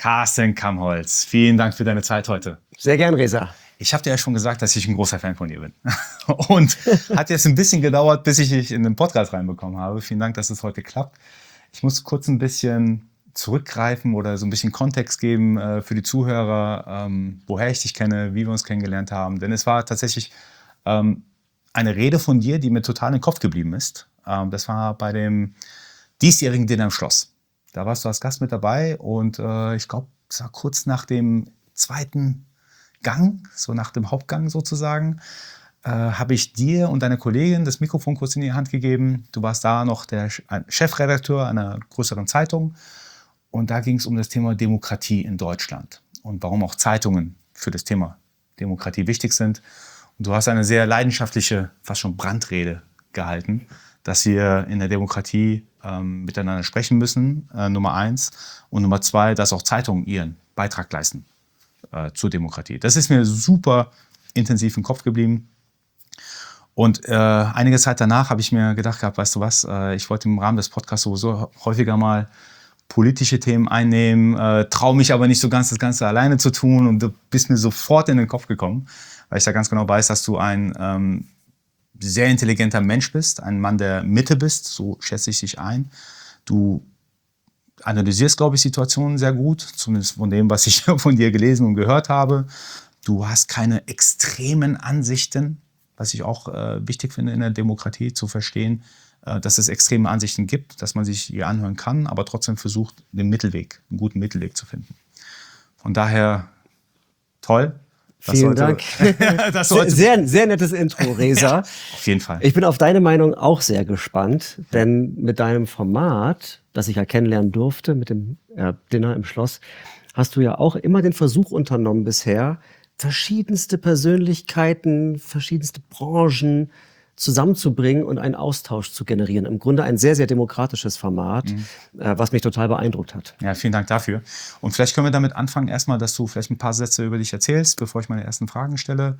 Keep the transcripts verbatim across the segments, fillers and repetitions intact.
Carsten Kammholz, vielen Dank für deine Zeit heute. Sehr gern, Reza. Ich habe dir ja schon gesagt, dass ich ein großer Fan von dir bin. Und hat jetzt ein bisschen gedauert, bis ich dich in den Podcast reinbekommen habe. Vielen Dank, dass es heute klappt. Ich muss kurz ein bisschen zurückgreifen oder so ein bisschen Kontext geben äh, für die Zuhörer, ähm, woher ich dich kenne, wie wir uns kennengelernt haben. Denn es war tatsächlich ähm, eine Rede von dir, die mir total im Kopf geblieben ist. Ähm, das war bei dem diesjährigen Dinner im Schloss. Da warst du als Gast mit dabei und äh, ich glaube, es war kurz nach dem zweiten Gang, so nach dem Hauptgang sozusagen, äh, habe ich dir und deiner Kollegin das Mikrofon kurz in die Hand gegeben. Du warst da noch der Chefredakteur einer größeren Zeitung und da ging es um das Thema Demokratie in Deutschland und warum auch Zeitungen für das Thema Demokratie wichtig sind. Und du hast eine sehr leidenschaftliche, fast schon Brandrede gehalten, dass wir in der Demokratie ähm, miteinander sprechen müssen, äh, Nummer eins. Und Nummer zwei, dass auch Zeitungen ihren Beitrag leisten äh, zur Demokratie. Das ist mir super intensiv im Kopf geblieben. Und äh, einige Zeit danach habe ich mir gedacht gehabt, weißt du was, äh, ich wollte im Rahmen des Podcasts sowieso häufiger mal politische Themen einnehmen, äh, traue mich aber nicht so ganz, das Ganze alleine zu tun. Und du bist mir sofort in den Kopf gekommen, weil ich da ganz genau weiß, dass du ein ähm, sehr intelligenter Mensch bist, ein Mann der Mitte bist, so schätze ich dich ein. Du analysierst, glaube ich, Situationen sehr gut, zumindest von dem, was ich von dir gelesen und gehört habe. Du hast keine extremen Ansichten, was ich auch äh, wichtig finde in der Demokratie, zu verstehen, äh, dass es extreme Ansichten gibt, dass man sich hier anhören kann, aber trotzdem versucht, den Mittelweg, einen guten Mittelweg zu finden. Von daher toll. Das Vielen sollte, Dank. Das sehr, sehr nettes Intro, Reza. Ja, auf jeden Fall. Ich bin auf deine Meinung auch sehr gespannt, denn mit deinem Format, das ich ja kennenlernen durfte, mit dem äh, Dinner im Schloss, hast du ja auch immer den Versuch unternommen bisher, verschiedenste Persönlichkeiten, verschiedenste Branchen zusammenzubringen und einen Austausch zu generieren. Im Grunde ein sehr, sehr demokratisches Format, mhm. äh, was mich total beeindruckt hat. Ja, vielen Dank dafür. Und vielleicht können wir damit anfangen, erstmal, dass du vielleicht ein paar Sätze über dich erzählst, bevor ich meine ersten Fragen stelle.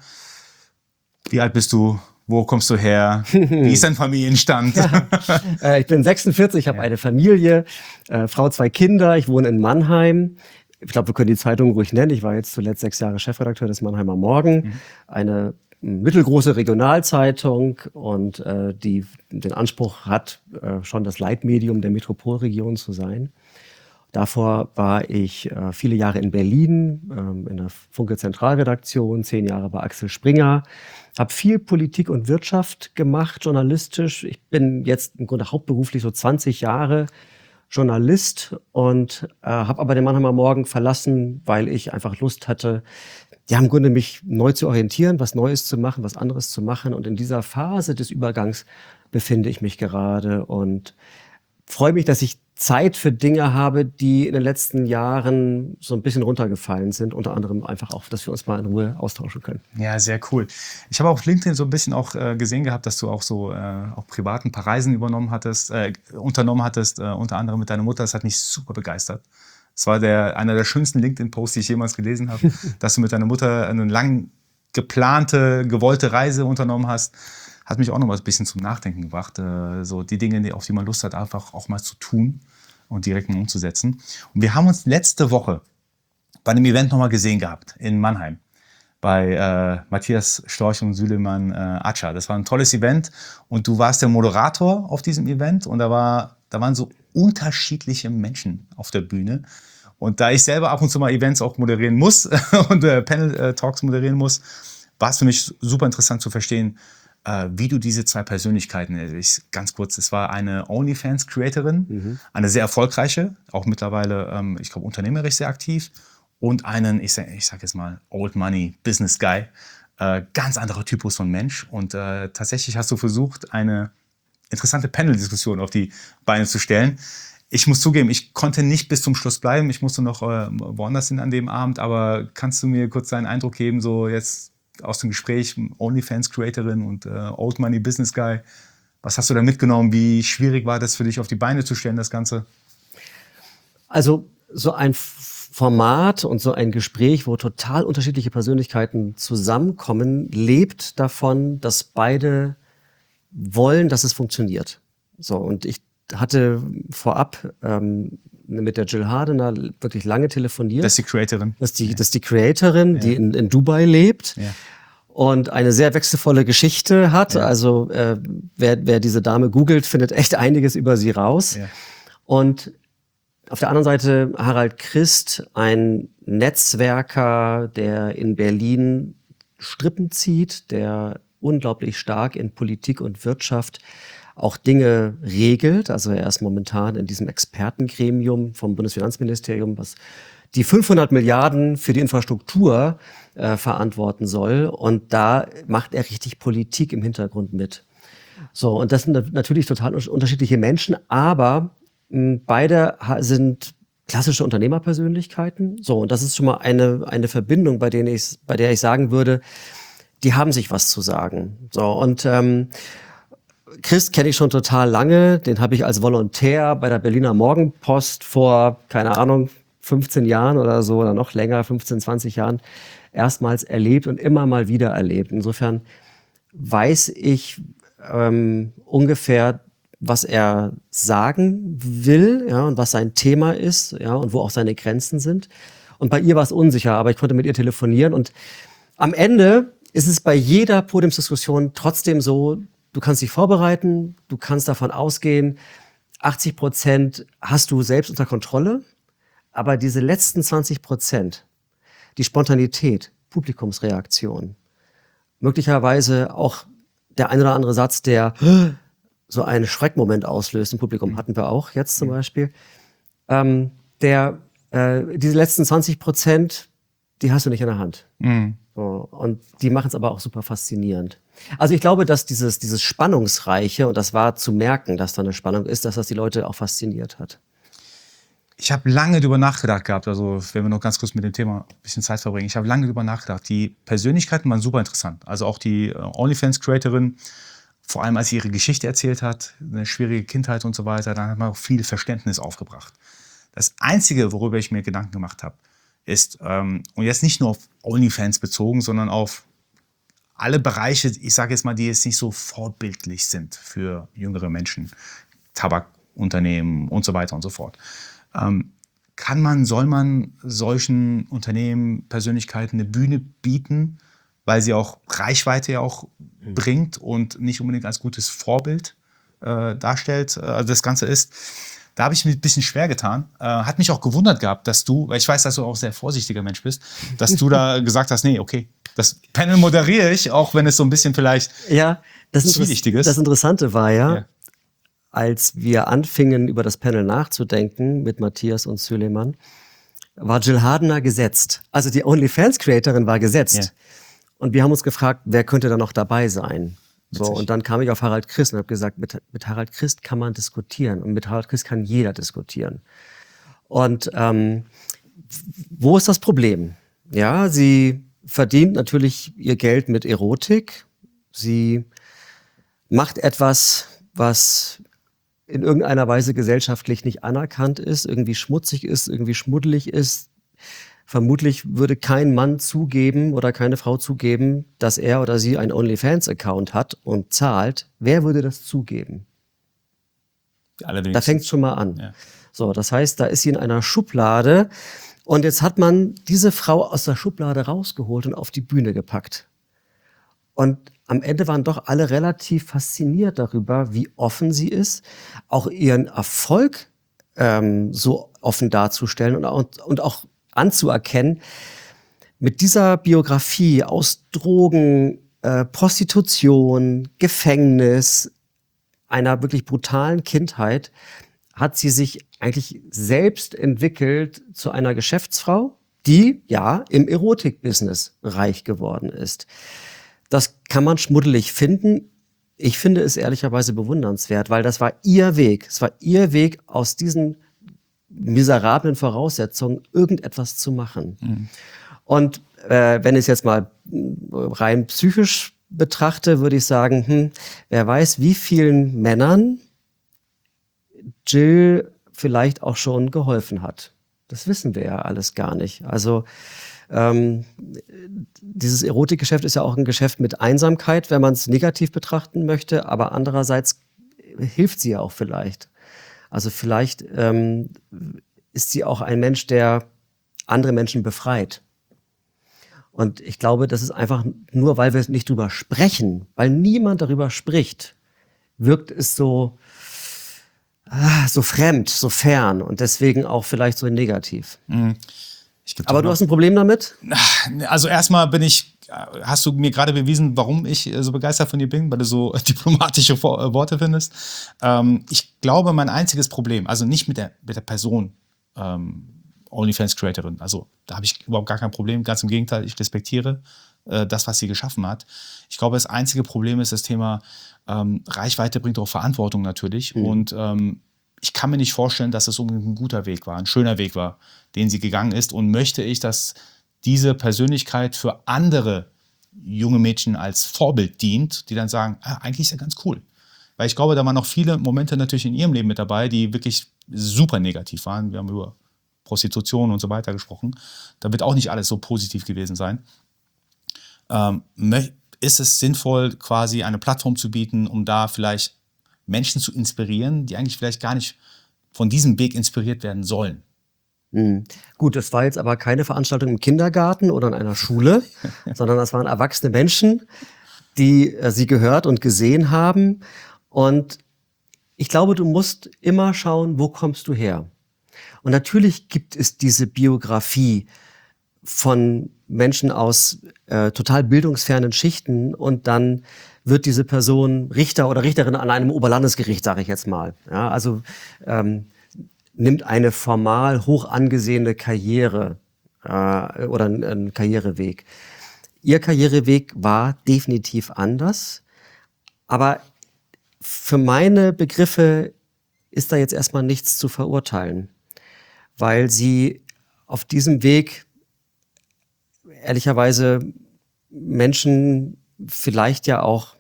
Wie alt bist du? Wo kommst du her? Wie ist dein Familienstand? Ja, äh, ich bin sechsundvierzig, ich habe ja. eine Familie, äh, Frau, zwei Kinder, ich wohne in Mannheim. Ich glaube, wir können die Zeitung ruhig nennen. Ich war jetzt zuletzt sechs Jahre Chefredakteur des Mannheimer Morgen, mhm. eine mittelgroße Regionalzeitung und äh, die den Anspruch hat, äh, schon das Leitmedium der Metropolregion zu sein. Davor war ich äh, viele Jahre in Berlin, ähm, in der Funke-Zentralredaktion, zehn Jahre bei Axel Springer, habe viel Politik und Wirtschaft gemacht, journalistisch. Ich bin jetzt im Grunde hauptberuflich so zwanzig Jahre Journalist und äh, habe aber den Mannheimer Morgen verlassen, weil ich einfach Lust hatte, ja, im Grunde mich neu zu orientieren, was Neues zu machen, was anderes zu machen. Und in dieser Phase des Übergangs befinde ich mich gerade und freue mich, dass ich Zeit für Dinge habe, die in den letzten Jahren so ein bisschen runtergefallen sind. Unter anderem einfach auch, dass wir uns mal in Ruhe austauschen können. Ja, sehr cool. Ich habe auf LinkedIn so ein bisschen auch äh, gesehen gehabt, dass du auch so äh, auch privat ein paar Reisen übernommen hattest, äh, unternommen hattest, äh, unter anderem mit deiner Mutter. Das hat mich super begeistert. Es war der, einer der schönsten LinkedIn-Posts, die ich jemals gelesen habe, dass du mit deiner Mutter eine lang geplante, gewollte Reise unternommen hast. Hat mich auch noch mal ein bisschen zum Nachdenken gebracht. Äh, so die Dinge, auf die man Lust hat, einfach auch mal zu tun und direkt mal umzusetzen. Und wir haben uns letzte Woche bei einem Event noch mal gesehen gehabt in Mannheim bei äh, Matthias Storch und Süleyman äh, Acar. Das war ein tolles Event und du warst der Moderator auf diesem Event und da war, da waren so unterschiedliche Menschen auf der Bühne. Und da ich selber ab und zu mal Events auch moderieren muss und äh, Panel-Talks moderieren muss, war es für mich super interessant zu verstehen, äh, wie du diese zwei Persönlichkeiten, ich, ganz kurz, es war eine OnlyFans-Creatorin, mhm. eine sehr erfolgreiche, auch mittlerweile, ähm, ich glaube, unternehmerisch sehr aktiv, und einen, ich sage ich sag jetzt mal, Old Money Business Guy, äh, ganz anderer Typus von Mensch. Und äh, tatsächlich hast du versucht, eine interessante Panel-Diskussion auf die Beine zu stellen. Ich muss zugeben, ich konnte nicht bis zum Schluss bleiben. Ich musste noch äh, woanders hin an dem Abend. Aber kannst du mir kurz deinen Eindruck geben, so jetzt aus dem Gespräch, OnlyFans-Creatorin und äh, Old Money Business Guy, was hast du da mitgenommen? Wie schwierig war das für dich, auf die Beine zu stellen, das Ganze? Also so ein Format und so ein Gespräch, wo total unterschiedliche Persönlichkeiten zusammenkommen, lebt davon, dass beide wollen, dass es funktioniert. So, und ich hatte vorab ähm, mit der Jill Hardener wirklich lange telefoniert. Das ist die Creatorin. Das ist die, das ist die Creatorin, ja. die in, in Dubai lebt. Ja. Und eine sehr wechselvolle Geschichte hat. Ja. Also äh, wer, wer diese Dame googelt, findet echt einiges über sie raus. Ja. Und auf der anderen Seite Harald Christ, ein Netzwerker, der in Berlin Strippen zieht, der unglaublich stark in Politik und Wirtschaft auch Dinge regelt. Also er ist momentan in diesem Expertengremium vom Bundesfinanzministerium, was die fünfhundert Milliarden für die Infrastruktur äh, verantworten soll. Und da macht er richtig Politik im Hintergrund mit. So, und das sind natürlich total unterschiedliche Menschen, aber mh, beide sind klassische Unternehmerpersönlichkeiten. So, und das ist schon mal eine, eine Verbindung, bei, denen ich, bei der ich sagen würde, die haben sich was zu sagen. So, und ähm, Christ kenne ich schon total lange. Den habe ich als Volontär bei der Berliner Morgenpost vor, keine Ahnung, fünfzehn Jahren oder so oder noch länger, fünfzehn, zwanzig Jahren erstmals erlebt und immer mal wieder erlebt. Insofern weiß ich ähm, ungefähr, was er sagen will, ja, und was sein Thema ist, ja, und wo auch seine Grenzen sind. Und bei ihr war es unsicher, aber ich konnte mit ihr telefonieren und am Ende ist es bei jeder Podiumsdiskussion trotzdem so, du kannst dich vorbereiten, du kannst davon ausgehen, achtzig Prozent hast du selbst unter Kontrolle, aber diese letzten zwanzig Prozent, die Spontanität, Publikumsreaktion, möglicherweise auch der ein oder andere Satz, der so einen Schreckmoment auslöst im Publikum, hatten wir auch jetzt zum Beispiel, ähm, der, äh, diese letzten zwanzig Prozent, die hast du nicht in der Hand. Mhm. So, und die machen es aber auch super faszinierend. Also ich glaube, dass dieses, dieses Spannungsreiche, und das war zu merken, dass da eine Spannung ist, dass das die Leute auch fasziniert hat. Ich habe lange darüber nachgedacht gehabt, also wenn wir noch ganz kurz mit dem Thema ein bisschen Zeit verbringen. Ich habe lange darüber nachgedacht. Die Persönlichkeiten waren super interessant. Also auch die OnlyFans-Creatorin, vor allem als sie ihre Geschichte erzählt hat, eine schwierige Kindheit und so weiter, dann hat man auch viel Verständnis aufgebracht. Das Einzige, worüber ich mir Gedanken gemacht habe, ist, ähm, und jetzt nicht nur auf OnlyFans bezogen, sondern auf alle Bereiche, ich sage jetzt mal, die jetzt nicht so vorbildlich sind für jüngere Menschen, Tabakunternehmen und so weiter und so fort. Ähm, kann man, soll man solchen Unternehmen, Persönlichkeiten eine Bühne bieten, weil sie auch Reichweite ja auch mhm. bringt und nicht unbedingt als gutes Vorbild äh, darstellt, äh, also das Ganze ist. Da habe ich mich ein bisschen schwer getan. Äh, hat mich auch gewundert gehabt, dass du, weil ich weiß, dass du auch ein sehr vorsichtiger Mensch bist, dass du da gesagt hast, nee, okay, das Panel moderiere ich, auch wenn es so ein bisschen vielleicht ja, das zwielichtig ist. Das Interessante war ja, ja, als wir anfingen, über das Panel nachzudenken mit Matthias und Süleyman, war Jill Hardener gesetzt. Also die OnlyFans-Creatorin war gesetzt. Ja. Und wir haben uns gefragt, wer könnte da noch dabei sein? So, und dann kam ich auf Harald Christ und habe gesagt, mit, mit Harald Christ kann man diskutieren und mit Harald Christ kann jeder diskutieren. Und ähm, wo ist das Problem? Ja, sie verdient natürlich ihr Geld mit Erotik. Sie macht etwas, was in irgendeiner Weise gesellschaftlich nicht anerkannt ist, irgendwie schmutzig ist, irgendwie schmuddelig ist. Vermutlich würde kein Mann zugeben oder keine Frau zugeben, dass er oder sie einen OnlyFans-Account hat und zahlt. Wer würde das zugeben? Allerdings. Da fängt es schon mal an. Ja. So, das heißt, da ist sie in einer Schublade und jetzt hat man diese Frau aus der Schublade rausgeholt und auf die Bühne gepackt. Und am Ende waren doch alle relativ fasziniert darüber, wie offen sie ist, auch ihren Erfolg ähm, so offen darzustellen und auch, und auch anzuerkennen, mit dieser Biografie aus Drogen, äh, Prostitution, Gefängnis, einer wirklich brutalen Kindheit, hat sie sich eigentlich selbst entwickelt zu einer Geschäftsfrau, die ja im Erotikbusiness reich geworden ist. Das kann man schmuddelig finden. Ich finde es ehrlicherweise bewundernswert, weil das war ihr Weg. Es war ihr Weg aus diesen miserablen Voraussetzungen, irgendetwas zu machen. Mhm. Und äh, wenn ich es jetzt mal rein psychisch betrachte, würde ich sagen, hm, wer weiß, wie vielen Männern Jill vielleicht auch schon geholfen hat. Das wissen wir ja alles gar nicht. Also ähm, dieses Erotikgeschäft ist ja auch ein Geschäft mit Einsamkeit, wenn man es negativ betrachten möchte, aber andererseits hilft sie ja auch vielleicht. Also vielleicht ähm, ist sie auch ein Mensch, der andere Menschen befreit. Und ich glaube, das ist einfach nur, weil wir nicht drüber sprechen, weil niemand darüber spricht, wirkt es so, ah, so fremd, so fern und deswegen auch vielleicht so negativ. Mhm. Aber du hast ein Problem damit? Also erstmal bin ich, hast du mir gerade bewiesen, warum ich so begeistert von dir bin, weil du so diplomatische Worte findest. Ähm, ich glaube, mein einziges Problem, also nicht mit der, mit der Person, ähm, OnlyFans-Creatorin, also da habe ich überhaupt gar kein Problem, ganz im Gegenteil, ich respektiere äh, das, was sie geschaffen hat. Ich glaube, das einzige Problem ist das Thema ähm, Reichweite bringt auch Verantwortung natürlich mhm. und ähm, ich kann mir nicht vorstellen, dass es unbedingt ein guter Weg war, ein schöner Weg war, den sie gegangen ist und möchte ich, dass diese Persönlichkeit für andere junge Mädchen als Vorbild dient, die dann sagen, ah, eigentlich ist ja ganz cool. Weil ich glaube, da waren noch viele Momente natürlich in ihrem Leben mit dabei, die wirklich super negativ waren. Wir haben über Prostitution und so weiter gesprochen. Da wird auch nicht alles so positiv gewesen sein. Ähm, ist es sinnvoll, quasi eine Plattform zu bieten, um da vielleicht Menschen zu inspirieren, die eigentlich vielleicht gar nicht von diesem Weg inspiriert werden sollen? Mhm. Gut, das war jetzt aber keine Veranstaltung im Kindergarten oder in einer Schule, sondern das waren erwachsene Menschen, die äh, sie gehört und gesehen haben. Und ich glaube, du musst immer schauen, wo kommst du her? Und natürlich gibt es diese Biografie von Menschen aus äh, total bildungsfernen Schichten und dann wird diese Person Richter oder Richterin an einem Oberlandesgericht, sage ich jetzt mal. Ja, also ähm, nimmt eine formal hoch angesehene Karriere äh, oder einen, einen Karriereweg. Ihr Karriereweg war definitiv anders, aber für meine Begriffe ist da jetzt erstmal nichts zu verurteilen, weil sie auf diesem Weg ehrlicherweise Menschen vielleicht ja auch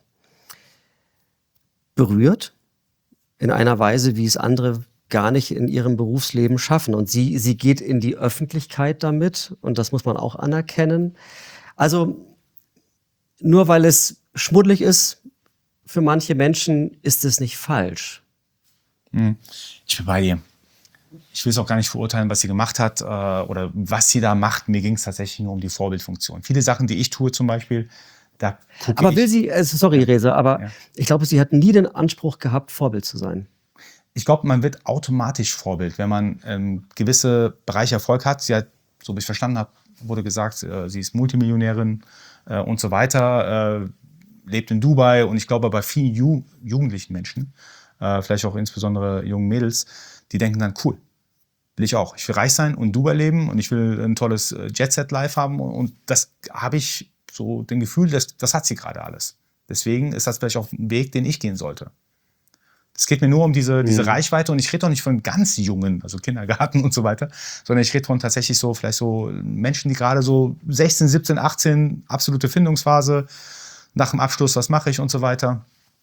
berührt in einer Weise, wie es andere gar nicht in ihrem Berufsleben schaffen. Und sie, sie geht in die Öffentlichkeit damit und das muss man auch anerkennen. Also nur weil es schmuddelig ist, für manche Menschen ist es nicht falsch. Ich bin bei dir. Ich will es auch gar nicht verurteilen, was sie gemacht hat äh, oder was sie da macht. Mir ging es tatsächlich nur um die Vorbildfunktion. Viele Sachen, die ich tue zum Beispiel, da gucke Aber ich... will sie, also sorry Reza, aber ja. ich glaube, sie hat nie den Anspruch gehabt, Vorbild zu sein. Ich glaube, man wird automatisch Vorbild, wenn man ähm, gewisse Bereiche Erfolg hat. Sie hat, so wie ich verstanden habe, wurde gesagt, äh, sie ist Multimillionärin äh, und so weiter, äh, lebt in Dubai und ich glaube, bei vielen Ju- jugendlichen Menschen, äh, vielleicht auch insbesondere jungen Mädels, die denken dann, cool, will ich auch. Ich will reich sein und Dubai leben und ich will ein tolles Jet-Set-Life haben und das habe ich so den Gefühl, das, das hat sie gerade alles. Deswegen ist das vielleicht auch ein Weg, den ich gehen sollte. Es geht mir nur um diese, diese mhm. Reichweite und ich rede doch nicht von ganz Jungen, also Kindergarten und so weiter, sondern ich rede von tatsächlich so, vielleicht so Menschen, die gerade so sechzehn, siebzehn, achtzehn, absolute Findungsphase, nach dem Abschluss, was mache ich und so weiter.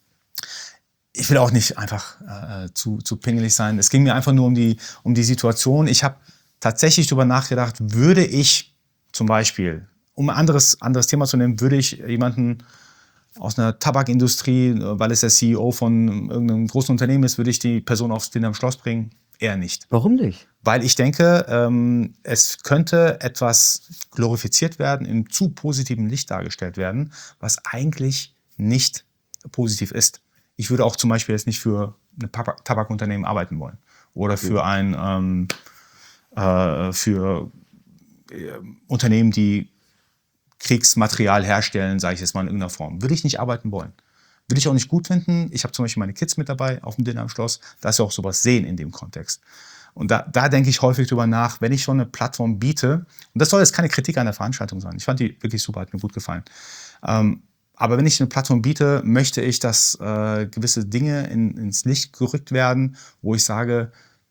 Ich will auch nicht einfach äh, zu, zu pingelig sein. Es ging mir einfach nur um die, um die Situation. Ich habe tatsächlich darüber nachgedacht, würde ich zum Beispiel, um ein anderes, anderes Thema zu nehmen, würde ich jemanden aus einer Tabakindustrie, weil es der C E O von irgendeinem großen Unternehmen ist, würde ich die Person aufs Dinner am Schloss bringen? Eher nicht. Warum nicht? Weil ich denke, ähm, es könnte etwas glorifiziert werden, in zu positivem Licht dargestellt werden, was eigentlich nicht positiv ist. Ich würde auch zum Beispiel jetzt nicht für ein Tabakunternehmen arbeiten wollen oder für ein ähm, äh, für äh, Unternehmen, die Kriegsmaterial herstellen, sage ich jetzt mal in irgendeiner Form. Würde ich nicht arbeiten wollen. Würde ich auch nicht gut finden. Ich habe zum Beispiel meine Kids mit dabei auf dem Dinner am Schloss. Da ist ja auch sowas sehen in dem Kontext. Und da, da denke ich häufig drüber nach, wenn ich schon eine Plattform biete, und das soll jetzt keine Kritik an der Veranstaltung sein. Ich fand die wirklich super, hat mir gut gefallen. Ähm, aber wenn ich eine Plattform biete, möchte ich, dass äh, gewisse Dinge in, ins Licht gerückt werden, wo ich sage,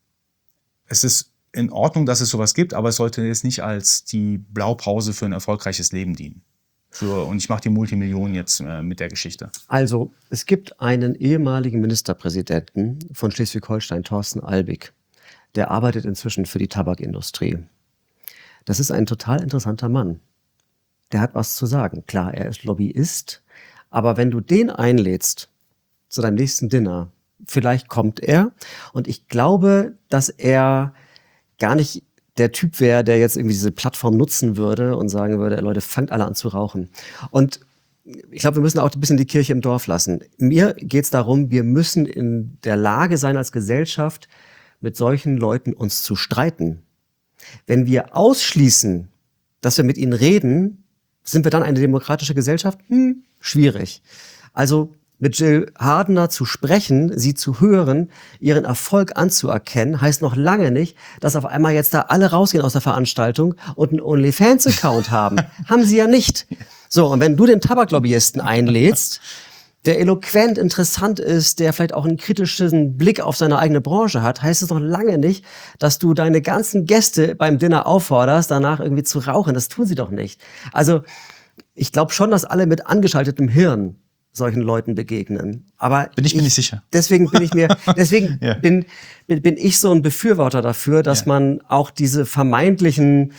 es ist in Ordnung, dass es sowas gibt, aber es sollte jetzt nicht als die Blaupause für ein erfolgreiches Leben dienen. Für, und ich mache die Multimillionen jetzt äh, mit der Geschichte. Also, es gibt einen ehemaligen Ministerpräsidenten von Schleswig-Holstein, Thorsten Albig. Der arbeitet inzwischen für die Tabakindustrie. Das ist ein total interessanter Mann. Der hat was zu sagen. Klar, er ist Lobbyist, aber wenn du den einlädst zu deinem nächsten Dinner, vielleicht kommt er und ich glaube, dass er gar nicht der Typ wäre, der jetzt irgendwie diese Plattform nutzen würde und sagen würde, Leute, fangt alle an zu rauchen. Und ich glaube, wir müssen auch ein bisschen die Kirche im Dorf lassen. Mir geht es darum, wir müssen in der Lage sein, als Gesellschaft mit solchen Leuten uns zu streiten. Wenn wir ausschließen, dass wir mit ihnen reden, sind wir dann eine demokratische Gesellschaft? Hm, schwierig. Also mit Jill Hardener zu sprechen, sie zu hören, ihren Erfolg anzuerkennen, heißt noch lange nicht, dass auf einmal jetzt da alle rausgehen aus der Veranstaltung und einen OnlyFans-Account haben. Haben sie ja nicht. So, und wenn du den Tabaklobbyisten einlädst, der eloquent interessant ist, der vielleicht auch einen kritischen Blick auf seine eigene Branche hat, heißt es noch lange nicht, dass du deine ganzen Gäste beim Dinner aufforderst, danach irgendwie zu rauchen. Das tun sie doch nicht. Also ich glaube schon, dass alle mit angeschaltetem Hirn solchen Leuten begegnen. Aber bin ich mir nicht sicher. Deswegen bin ich mir, deswegen ja. bin, bin, bin ich so ein Befürworter dafür, dass ja. man auch diese vermeintlichen,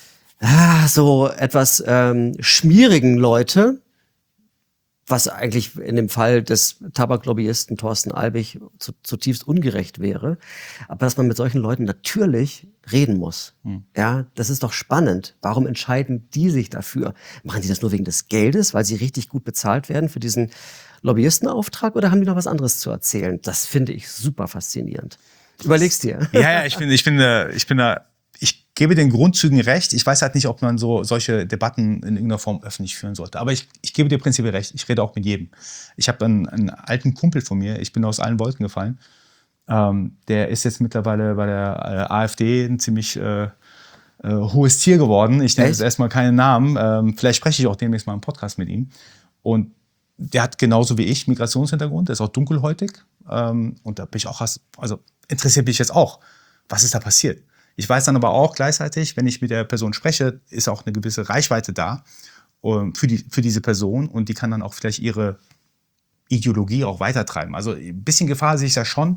ah, so etwas ähm, schmierigen Leute, was eigentlich in dem Fall des Tabaklobbyisten Thorsten Albig zu, zutiefst ungerecht wäre, aber dass man mit solchen Leuten natürlich reden muss. Hm. Ja, das ist doch spannend. Warum entscheiden die sich dafür? Machen die das nur wegen des Geldes, weil sie richtig gut bezahlt werden für diesen Lobbyistenauftrag, oder haben die noch was anderes zu erzählen? Das finde ich super faszinierend. Überlegst dir. Ja, ja, ich bin, ich bin, ich bin da, ich gebe den Grundzügen recht. Ich weiß halt nicht, ob man so solche Debatten in irgendeiner Form öffentlich führen sollte. Aber ich, ich gebe dir prinzipiell recht. Ich rede auch mit jedem. Ich habe einen, einen alten Kumpel von mir. Ich bin aus allen Wolken gefallen. Ähm, der ist jetzt mittlerweile bei der äh, AfD ein ziemlich äh, äh, hohes Tier geworden. Ich nenne jetzt erstmal keinen Namen. Ähm, vielleicht spreche ich auch demnächst mal im Podcast mit ihm. Und der hat genauso wie ich Migrationshintergrund. Der ist auch dunkelhäutig. Ähm, und da bin ich auch, also interessiert mich jetzt auch, was ist da passiert. Ich weiß dann aber auch gleichzeitig, wenn ich mit der Person spreche, ist auch eine gewisse Reichweite da für, die, für diese Person, und die kann dann auch vielleicht ihre Ideologie auch weitertreiben. Also ein bisschen Gefahr sehe ich da schon.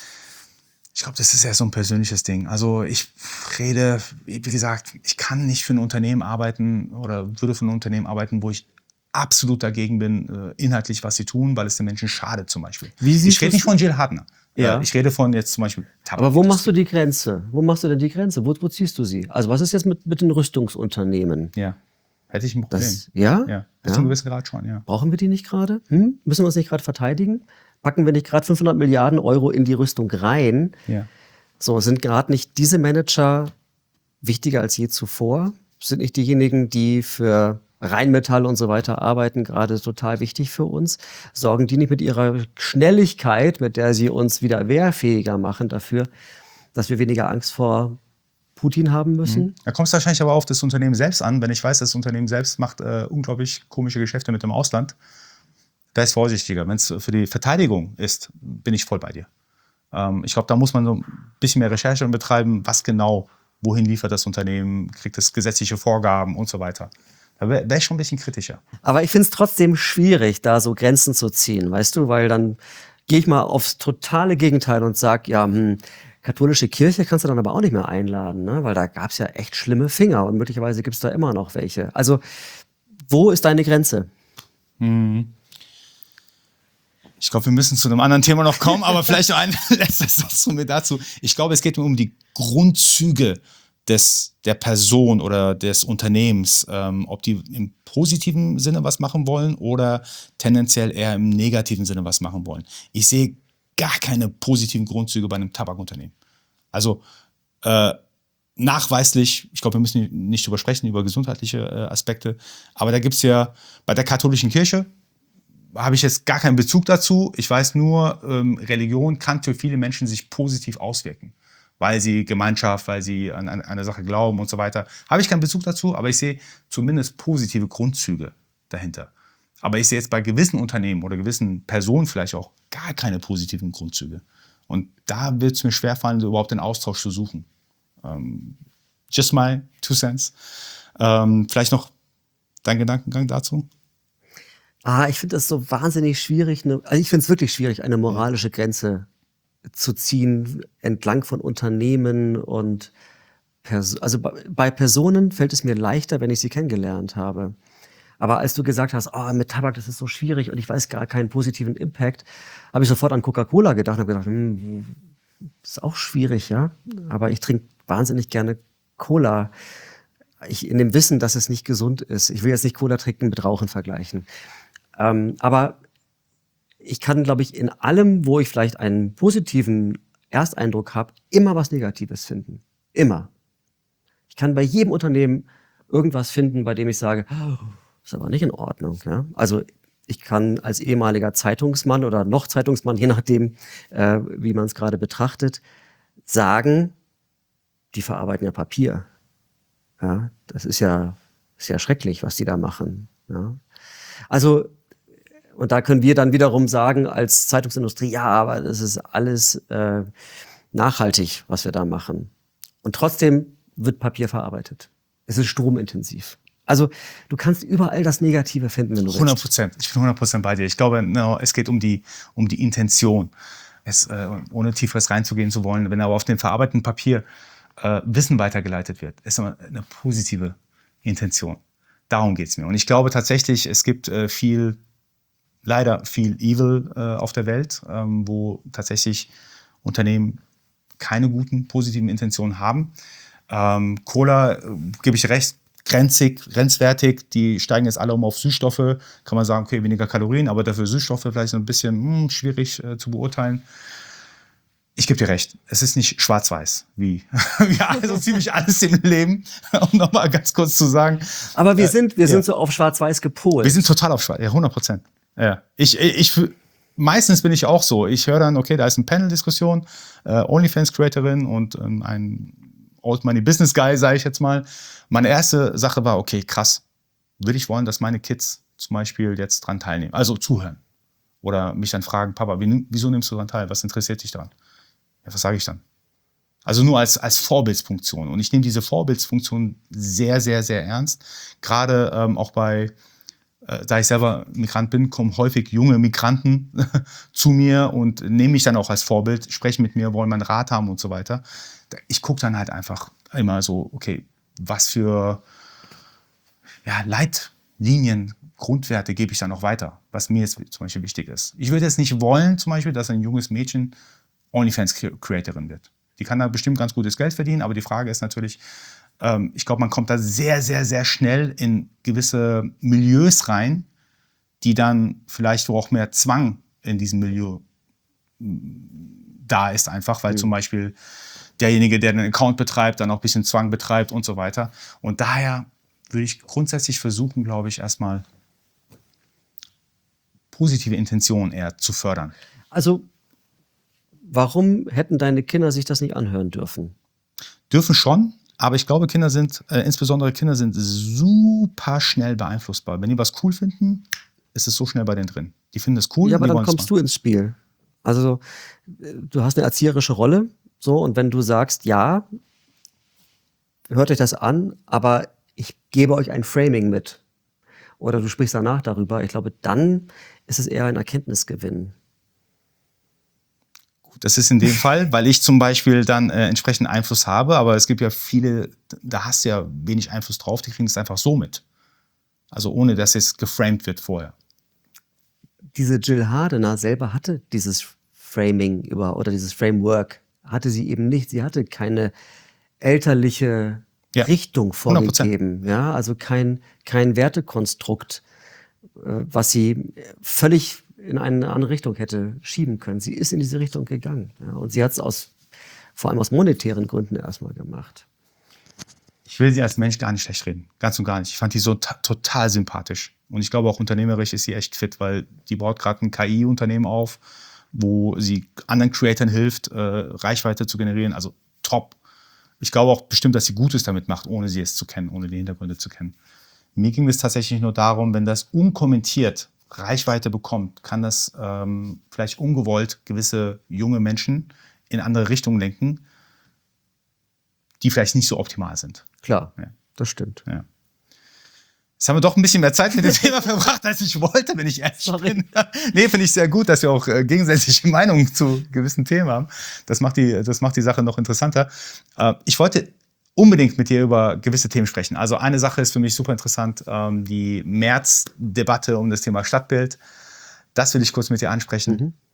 Ich glaube, das ist ja so ein persönliches Ding. Also ich rede, wie gesagt, ich kann nicht für ein Unternehmen arbeiten oder würde für ein Unternehmen arbeiten, wo ich absolut dagegen bin, inhaltlich, was sie tun, weil es den Menschen schadet zum Beispiel. Wie ich rede nicht von Jill Hardener. Ja. Ich rede von jetzt zum Beispiel Tabak. Aber wo machst du die Grenze? Wo machst du denn die Grenze? Wo, wo ziehst du sie? Also was ist jetzt mit, mit den Rüstungsunternehmen? Ja, hätte ich ein Problem. Das, ja? Ja, bis zu einem gewissen Grad schon, ja. Brauchen wir die nicht gerade? Hm? Müssen wir uns nicht gerade verteidigen? Packen wir nicht gerade fünfhundert Milliarden Euro in die Rüstung rein? Ja. So, sind gerade nicht diese Manager wichtiger als je zuvor? Sind nicht diejenigen, die für Rheinmetall und so weiter arbeiten, gerade total wichtig für uns? Sorgen die nicht mit ihrer Schnelligkeit, mit der sie uns wieder wehrfähiger machen, dafür, dass wir weniger Angst vor Putin haben müssen? Da kommt es wahrscheinlich aber auf das Unternehmen selbst an. Wenn ich weiß, das Unternehmen selbst macht äh, unglaublich komische Geschäfte mit dem Ausland, da ist vorsichtiger. Wenn es für die Verteidigung ist, bin ich voll bei dir. Ähm, ich glaube, da muss man so ein bisschen mehr Recherche betreiben, was genau, wohin liefert das Unternehmen, kriegt es gesetzliche Vorgaben und so weiter. Da wäre wär ich schon ein bisschen kritischer. Aber ich finde es trotzdem schwierig, da so Grenzen zu ziehen, weißt du? Weil dann gehe ich mal aufs totale Gegenteil und sage, ja, hm, katholische Kirche kannst du dann aber auch nicht mehr einladen, ne? Weil da gab es ja echt schlimme Finger und möglicherweise gibt es da immer noch welche. Also, wo ist deine Grenze? Hm. Ich glaube, wir müssen zu einem anderen Thema noch kommen, aber vielleicht noch ein letztes Satz von mir dazu. Ich glaube, es geht mir um die Grundzüge des, der Person oder des Unternehmens, ähm, ob die im positiven Sinne was machen wollen oder tendenziell eher im negativen Sinne was machen wollen. Ich sehe gar keine positiven Grundzüge bei einem Tabakunternehmen. Also äh, nachweislich, ich glaube, wir müssen nicht drüber sprechen, über gesundheitliche äh, Aspekte, aber da gibt es ja bei der katholischen Kirche, habe ich jetzt gar keinen Bezug dazu. Ich weiß nur, ähm, Religion kann für viele Menschen sich positiv auswirken, weil sie Gemeinschaft, weil sie an, an eine Sache glauben und so weiter. Habe ich keinen Bezug dazu, aber ich sehe zumindest positive Grundzüge dahinter. Aber ich sehe jetzt bei gewissen Unternehmen oder gewissen Personen vielleicht auch gar keine positiven Grundzüge. Und da wird es mir schwerfallen, so überhaupt den Austausch zu suchen. Um, just my two cents. Um, vielleicht noch dein Gedankengang dazu? Ah, ich finde das so wahnsinnig schwierig. Ne? Also ich finde es wirklich schwierig, eine moralische Grenze zu ziehen entlang von Unternehmen und Pers- also bei, bei Personen fällt es mir leichter, wenn ich sie kennengelernt habe. Aber als du gesagt hast, oh, mit Tabak, das ist so schwierig und ich weiß gar keinen positiven Impact, habe ich sofort an Coca-Cola gedacht und habe gedacht, hm, ist auch schwierig, ja. Aber ich trinke wahnsinnig gerne Cola. Ich, in dem Wissen, dass es nicht gesund ist. Ich will jetzt nicht Cola trinken mit Rauchen vergleichen. Ähm, aber ich kann, glaube ich, in allem, wo ich vielleicht einen positiven Ersteindruck habe, immer was Negatives finden. Immer. Ich kann bei jedem Unternehmen irgendwas finden, bei dem ich sage, oh, ist aber nicht in Ordnung. Ja? Also ich kann als ehemaliger Zeitungsmann oder noch Zeitungsmann, je nachdem, äh, wie man es gerade betrachtet, sagen, die verarbeiten ja Papier. Ja, das ist ja, ist ja schrecklich, was die da machen. Ja. Also, und da können wir dann wiederum sagen, als Zeitungsindustrie, ja, aber das ist alles äh, nachhaltig, was wir da machen. Und trotzdem wird Papier verarbeitet. Es ist stromintensiv. Also, du kannst überall das Negative finden, wenn du willst. hundert Prozent. Ich bin hundert Prozent bei dir. Ich glaube, no, es geht um die, um die Intention. Es, äh, ohne tieferes reinzugehen zu wollen. Wenn aber auf dem verarbeiteten Papier äh, Wissen weitergeleitet wird, ist immer eine positive Intention. Darum geht es mir. Und ich glaube tatsächlich, es gibt äh, viel, leider viel Evil äh, auf der Welt, ähm, wo tatsächlich Unternehmen keine guten, positiven Intentionen haben. Ähm, Cola, äh, gebe ich recht, grenzig, grenzwertig, die steigen jetzt alle um auf Süßstoffe, kann man sagen, okay, weniger Kalorien, aber dafür Süßstoffe vielleicht so ein bisschen hm, schwierig äh, zu beurteilen. Ich gebe dir recht, es ist nicht schwarz-weiß, wie ja, also ziemlich alles im Leben, um nochmal ganz kurz zu sagen. Aber wir äh, sind, wir ja. sind so auf schwarz-weiß gepolt. Wir sind total auf schwarz, ja, hundert Prozent. Ja. Ich, ich, meistens bin ich auch so, ich höre dann, okay, da ist eine Panel-Diskussion, äh, OnlyFans-Creatorin und ähm, ein Old Money Business Guy, sage ich jetzt mal. Meine erste Sache war, okay, krass, würde ich wollen, dass meine Kids zum Beispiel jetzt dran teilnehmen, also zuhören. Oder mich dann fragen, Papa, wie, wieso nimmst du daran teil? Was interessiert dich daran? Ja, was sage ich dann? Also nur als, als Vorbildsfunktion. Und ich nehme diese Vorbildsfunktion sehr, sehr, sehr ernst. Gerade ähm, auch bei, äh, da ich selber Migrant bin, kommen häufig junge Migranten zu mir und nehmen mich dann auch als Vorbild, sprechen mit mir, wollen meinen Rat haben und so weiter. Ich gucke dann halt einfach immer so, okay, was für ja, Leitlinien, Grundwerte gebe ich dann noch weiter, was mir jetzt zum Beispiel wichtig ist. Ich würde jetzt nicht wollen, zum Beispiel, dass ein junges Mädchen OnlyFans-Creatorin wird. Die kann da bestimmt ganz gutes Geld verdienen, aber die Frage ist natürlich, ähm, ich glaube, man kommt da sehr, sehr, sehr schnell in gewisse Milieus rein, die dann vielleicht, wo auch mehr Zwang in diesem Milieu da ist einfach, weil mhm. zum Beispiel derjenige, der den Account betreibt, dann auch ein bisschen Zwang betreibt und so weiter. Und daher würde ich grundsätzlich versuchen, glaube ich, erstmal positive Intentionen eher zu fördern. Also, warum hätten deine Kinder sich das nicht anhören dürfen? Dürfen schon, aber ich glaube, Kinder sind, äh, insbesondere Kinder sind super schnell beeinflussbar. Wenn die was cool finden, ist es so schnell bei denen drin. Die finden es cool. Ja, aber und die dann kommst du ins Spiel. Also, du hast eine erzieherische Rolle, so, und wenn du sagst, ja, hört euch das an, aber ich gebe euch ein Framing mit, oder du sprichst danach darüber, ich glaube, dann ist es eher ein Erkenntnisgewinn. Das ist in dem Fall, weil ich zum Beispiel dann äh, entsprechend Einfluss habe, aber es gibt ja viele, da hast du ja wenig Einfluss drauf, die kriegen es einfach so mit. Also ohne, dass es geframed wird vorher. Diese Jill Hardener selber hatte dieses Framing über oder dieses Framework, hatte sie eben nicht. Sie hatte keine elterliche ja, Richtung vorgegeben. Ja, also kein, kein Wertekonstrukt, äh, was sie völlig in eine andere Richtung hätte schieben können. Sie ist in diese Richtung gegangen. Ja, und sie hat es aus, vor allem aus monetären Gründen erstmal gemacht. Ich will sie als Mensch gar nicht schlecht reden. Ganz und gar nicht. Ich fand die so total sympathisch. Und ich glaube auch unternehmerisch ist sie echt fit, weil die baut gerade ein K I-Unternehmen auf, wo sie anderen Creatoren hilft, äh, Reichweite zu generieren. Also top. Ich glaube auch bestimmt, dass sie Gutes damit macht, ohne sie es zu kennen, ohne die Hintergründe zu kennen. Mir ging es tatsächlich nur darum, wenn das unkommentiert Reichweite bekommt, kann das ähm, vielleicht ungewollt gewisse junge Menschen in andere Richtungen lenken, die vielleicht nicht so optimal sind. Klar, ja. Das stimmt. Ja. Jetzt haben wir doch ein bisschen mehr Zeit mit dem Thema verbracht, als ich wollte, wenn ich ehrlich Sorry. bin. Nee, finde ich sehr gut, dass wir auch äh, gegensätzliche Meinungen zu gewissen Themen haben. Das macht die, das macht die Sache noch interessanter. Äh, ich wollte unbedingt mit dir über gewisse Themen sprechen. Also eine Sache ist für mich super interessant, ähm, die März-Debatte um das Thema Stadtbild. Das will ich kurz mit dir ansprechen.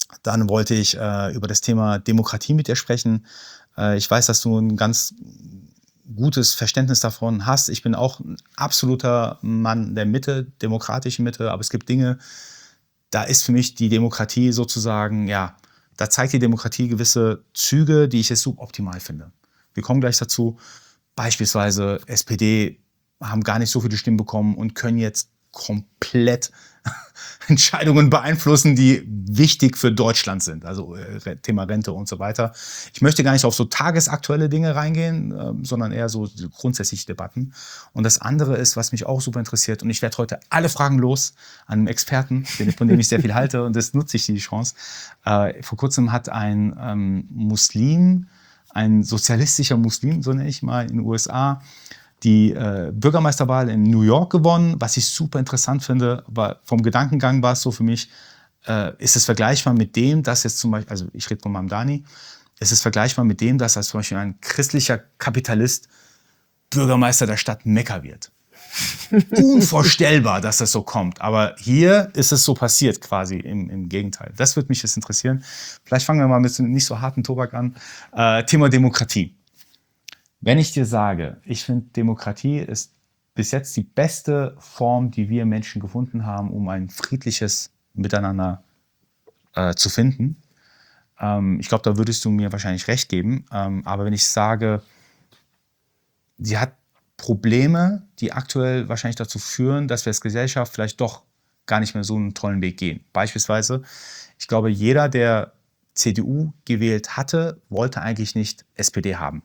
Dann wollte ich äh, über das Thema Demokratie mit dir sprechen. Äh, ich weiß, dass du ein ganz gutes Verständnis davon hast. Ich bin auch ein absoluter Mann der Mitte, demokratischen Mitte, aber es gibt Dinge, da ist für mich die Demokratie sozusagen, ja, da zeigt die Demokratie gewisse Züge, die ich jetzt suboptimal finde. Wir kommen gleich dazu. Beispielsweise S P D haben gar nicht so viele Stimmen bekommen und können jetzt komplett Entscheidungen beeinflussen, die wichtig für Deutschland sind. Also äh, Thema Rente und so weiter. Ich möchte gar nicht auf so tagesaktuelle Dinge reingehen, äh, sondern eher so grundsätzliche Debatten. Und das andere ist, was mich auch super interessiert, und ich werde heute alle Fragen los an einen Experten, von dem ich sehr viel halte, und das nutze ich die Chance. Äh, vor kurzem hat ein ähm, Muslim, ein sozialistischer Muslim, so nenne ich mal, in den U S A, die äh, Bürgermeisterwahl in New York gewonnen, was ich super interessant finde, aber vom Gedankengang war es so für mich, äh, ist es vergleichbar mit dem, dass jetzt zum Beispiel, also ich rede von Mamdani, ist es vergleichbar mit dem, dass als zum Beispiel ein christlicher Kapitalist Bürgermeister der Stadt Mekka wird. Unvorstellbar, dass das so kommt, aber hier ist es so passiert quasi im, im Gegenteil. Das würde mich jetzt interessieren. Vielleicht fangen wir mal mit nicht so harten Tobak an. Äh, Thema Demokratie. Wenn ich dir sage, ich finde, Demokratie ist bis jetzt die beste Form, die wir Menschen gefunden haben, um ein friedliches Miteinander äh, zu finden. Ähm, ich glaube, da würdest du mir wahrscheinlich recht geben. Ähm, aber wenn ich sage, sie hat Probleme, die aktuell wahrscheinlich dazu führen, dass wir als Gesellschaft vielleicht doch gar nicht mehr so einen tollen Weg gehen. Beispielsweise, ich glaube, jeder, der C D U gewählt hatte, wollte eigentlich nicht S P D haben.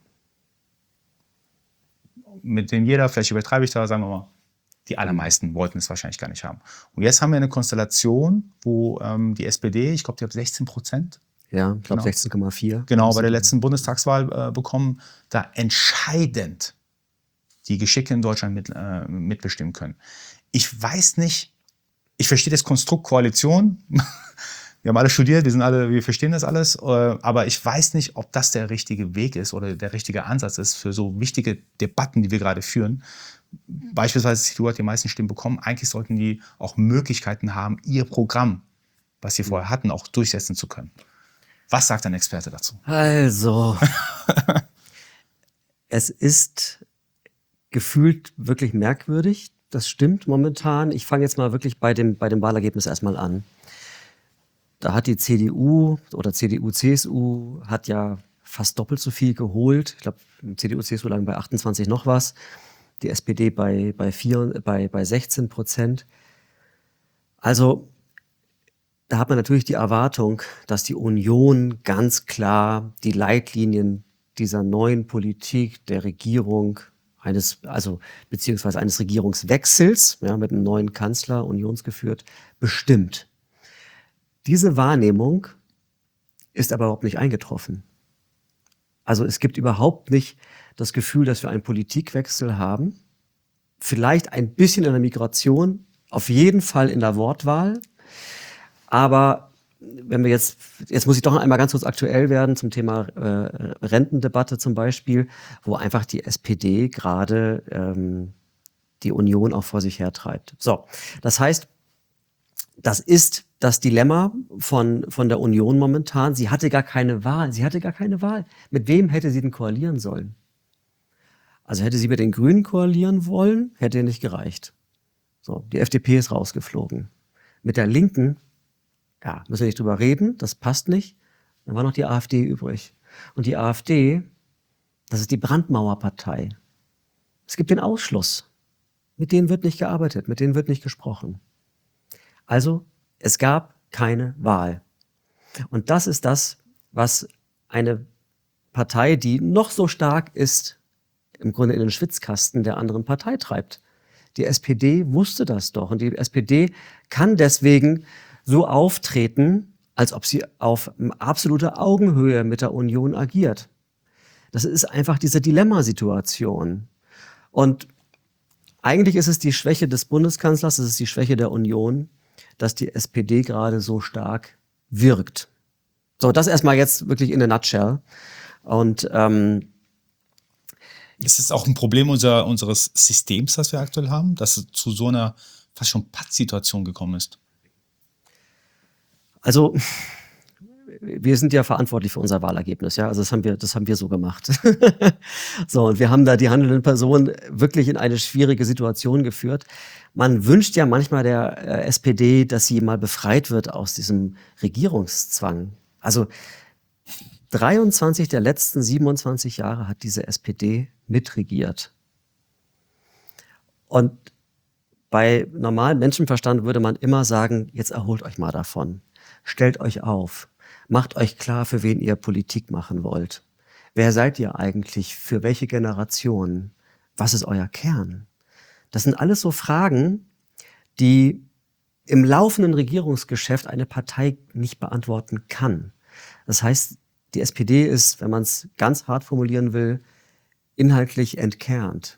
Mit dem jeder, vielleicht übertreibe ich da, sagen wir mal, die allermeisten wollten es wahrscheinlich gar nicht haben. Und jetzt haben wir eine Konstellation, wo ähm, die S P D, ich glaube, die hat sechzehn Prozent. Ja, ich glaube genau. sechzehn Komma vier. Genau, bei der letzten Bundestagswahl äh, bekommen, da entscheidend die Geschicke in Deutschland mit, äh, mitbestimmen können. Ich weiß nicht, ich verstehe das Konstrukt Koalition. Wir haben alle studiert, wir sind alle, wir verstehen das alles, aber ich weiß nicht, ob das der richtige Weg ist oder der richtige Ansatz ist für so wichtige Debatten, die wir gerade führen. Beispielsweise, C D U hat die meisten Stimmen bekommen. Eigentlich sollten die auch Möglichkeiten haben, ihr Programm, was sie vorher hatten, auch durchsetzen zu können. Was sagt ein Experte dazu? Also, es ist gefühlt wirklich merkwürdig. Das stimmt momentan. Ich fange jetzt mal wirklich bei dem, bei dem Wahlergebnis erstmal an. Da hat die C D U oder C D U, C S U hat ja fast doppelt so viel geholt. Ich glaube, C D U, C S U lagen bei achtundzwanzig noch was. Die S P D bei, bei, vier, bei, bei sechzehn Prozent. Also, da hat man natürlich die Erwartung, dass die Union ganz klar die Leitlinien dieser neuen Politik der Regierung eines, also beziehungsweise eines Regierungswechsels, ja, mit einem neuen Kanzler, unionsgeführt, bestimmt. Diese Wahrnehmung ist aber überhaupt nicht eingetroffen. Also es gibt überhaupt nicht das Gefühl, dass wir einen Politikwechsel haben. Vielleicht ein bisschen in der Migration, auf jeden Fall in der Wortwahl. Aber wenn wir jetzt, jetzt muss ich doch einmal ganz kurz aktuell werden zum Thema äh, Rentendebatte zum Beispiel, wo einfach die S P D gerade ähm, die Union auch vor sich hertreibt. So, das heißt, das ist das Dilemma von, von der Union momentan. Sie hatte gar keine Wahl. Sie hatte gar keine Wahl. Mit wem hätte sie denn koalieren sollen? Also hätte sie mit den Grünen koalieren wollen, hätte nicht gereicht. So, die F D P ist rausgeflogen. Mit der Linken, ja, müssen wir nicht drüber reden, das passt nicht. Dann war noch die AfD übrig. Und die AfD, das ist die Brandmauerpartei. Es gibt den Ausschluss. Mit denen wird nicht gearbeitet, mit denen wird nicht gesprochen. Also, es gab keine Wahl. Und das ist das, was eine Partei, die noch so stark ist, im Grunde in den Schwitzkasten der anderen Partei treibt. Die S P D wusste das doch. Und die S P D kann deswegen so auftreten, als ob sie auf absoluter Augenhöhe mit der Union agiert. Das ist einfach diese Dilemmasituation. Und eigentlich ist es die Schwäche des Bundeskanzlers, es ist die Schwäche der Union, dass die S P D gerade so stark wirkt. So, das erstmal jetzt wirklich in a nutshell. Und ähm, ist es auch ein Problem unser, unseres Systems, das wir aktuell haben, dass es zu so einer fast schon Pattsituation gekommen ist? Also, wir sind ja verantwortlich für unser Wahlergebnis, ja, also das haben wir, das haben wir so gemacht. So, und wir haben da die handelnden Personen wirklich in eine schwierige Situation geführt. Man wünscht ja manchmal der äh, S P D, dass sie mal befreit wird aus diesem Regierungszwang. Also dreiundzwanzig der letzten siebenundzwanzig Jahre hat diese S P D mitregiert. Und bei normalem Menschenverstand würde man immer sagen, jetzt erholt euch mal davon. Stellt euch auf. Macht euch klar, für wen ihr Politik machen wollt. Wer seid ihr eigentlich? Für welche Generation? Was ist euer Kern? Das sind alles so Fragen, die im laufenden Regierungsgeschäft eine Partei nicht beantworten kann. Das heißt, die S P D ist, wenn man es ganz hart formulieren will, inhaltlich entkernt.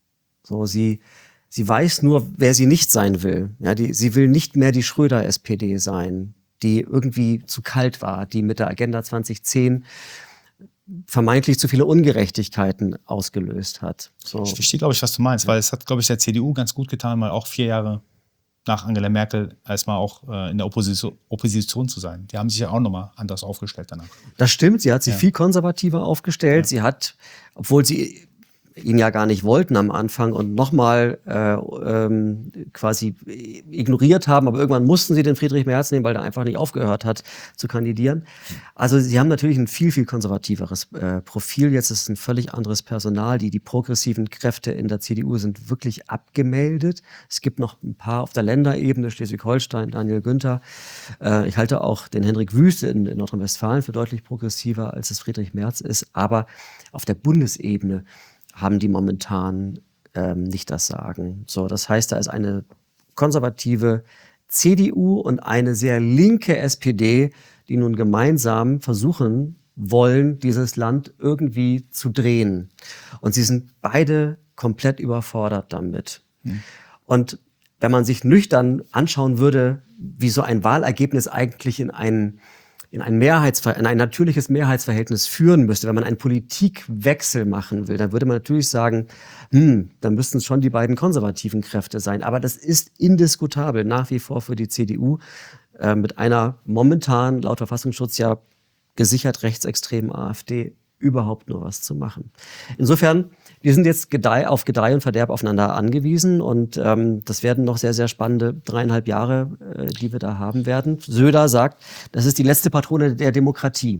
So, sie, sie weiß nur, wer sie nicht sein will. Ja, die, sie will nicht mehr die Schröder-S P D sein, die irgendwie zu kalt war, die mit der Agenda zwanzig zehn vermeintlich zu viele Ungerechtigkeiten ausgelöst hat. So. Ich verstehe, glaube ich, was du meinst, weil es hat, glaube ich, der C D U ganz gut getan, mal auch vier Jahre nach Angela Merkel erstmal auch äh, in der Opposition, Opposition zu sein. Die haben sich ja auch nochmal anders aufgestellt danach. Das stimmt, sie hat sich Ja. viel konservativer aufgestellt. Ja. Sie hat, obwohl sie ihn ja gar nicht wollten am Anfang und nochmal äh, ähm, quasi ignoriert haben, aber irgendwann mussten sie den Friedrich Merz nehmen, weil er einfach nicht aufgehört hat zu kandidieren. Also sie haben natürlich ein viel, viel konservativeres äh, Profil. Jetzt ist ein völlig anderes Personal. Die, die progressiven Kräfte in der C D U sind wirklich abgemeldet. Es gibt noch ein paar auf der Länderebene, Schleswig-Holstein, Daniel Günther. Äh, ich halte auch den Henrik Wüst in, in Nordrhein-Westfalen für deutlich progressiver, als es Friedrich Merz ist. Aber auf der Bundesebene haben die momentan ähm, nicht das Sagen. So, das heißt, da ist eine konservative C D U und eine sehr linke S P D, die nun gemeinsam versuchen wollen, dieses Land irgendwie zu drehen. Und sie sind beide komplett überfordert damit. Mhm. Und wenn man sich nüchtern anschauen würde, wie so ein Wahlergebnis eigentlich in ein in ein Mehrheitsver- in ein natürliches Mehrheitsverhältnis führen müsste, wenn man einen Politikwechsel machen will, dann würde man natürlich sagen, hm, dann müssten es schon die beiden konservativen Kräfte sein. Aber das ist indiskutabel nach wie vor für die C D U äh, mit einer momentan laut Verfassungsschutz ja gesichert rechtsextremen AfD überhaupt nur was zu machen. Insofern, wir sind jetzt Gedeih, auf Gedeih und Verderb aufeinander angewiesen und ähm, das werden noch sehr, sehr spannende dreieinhalb Jahre, äh, die wir da haben werden. Söder sagt, das ist die letzte Patrone der Demokratie.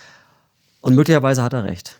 Und möglicherweise hat er recht.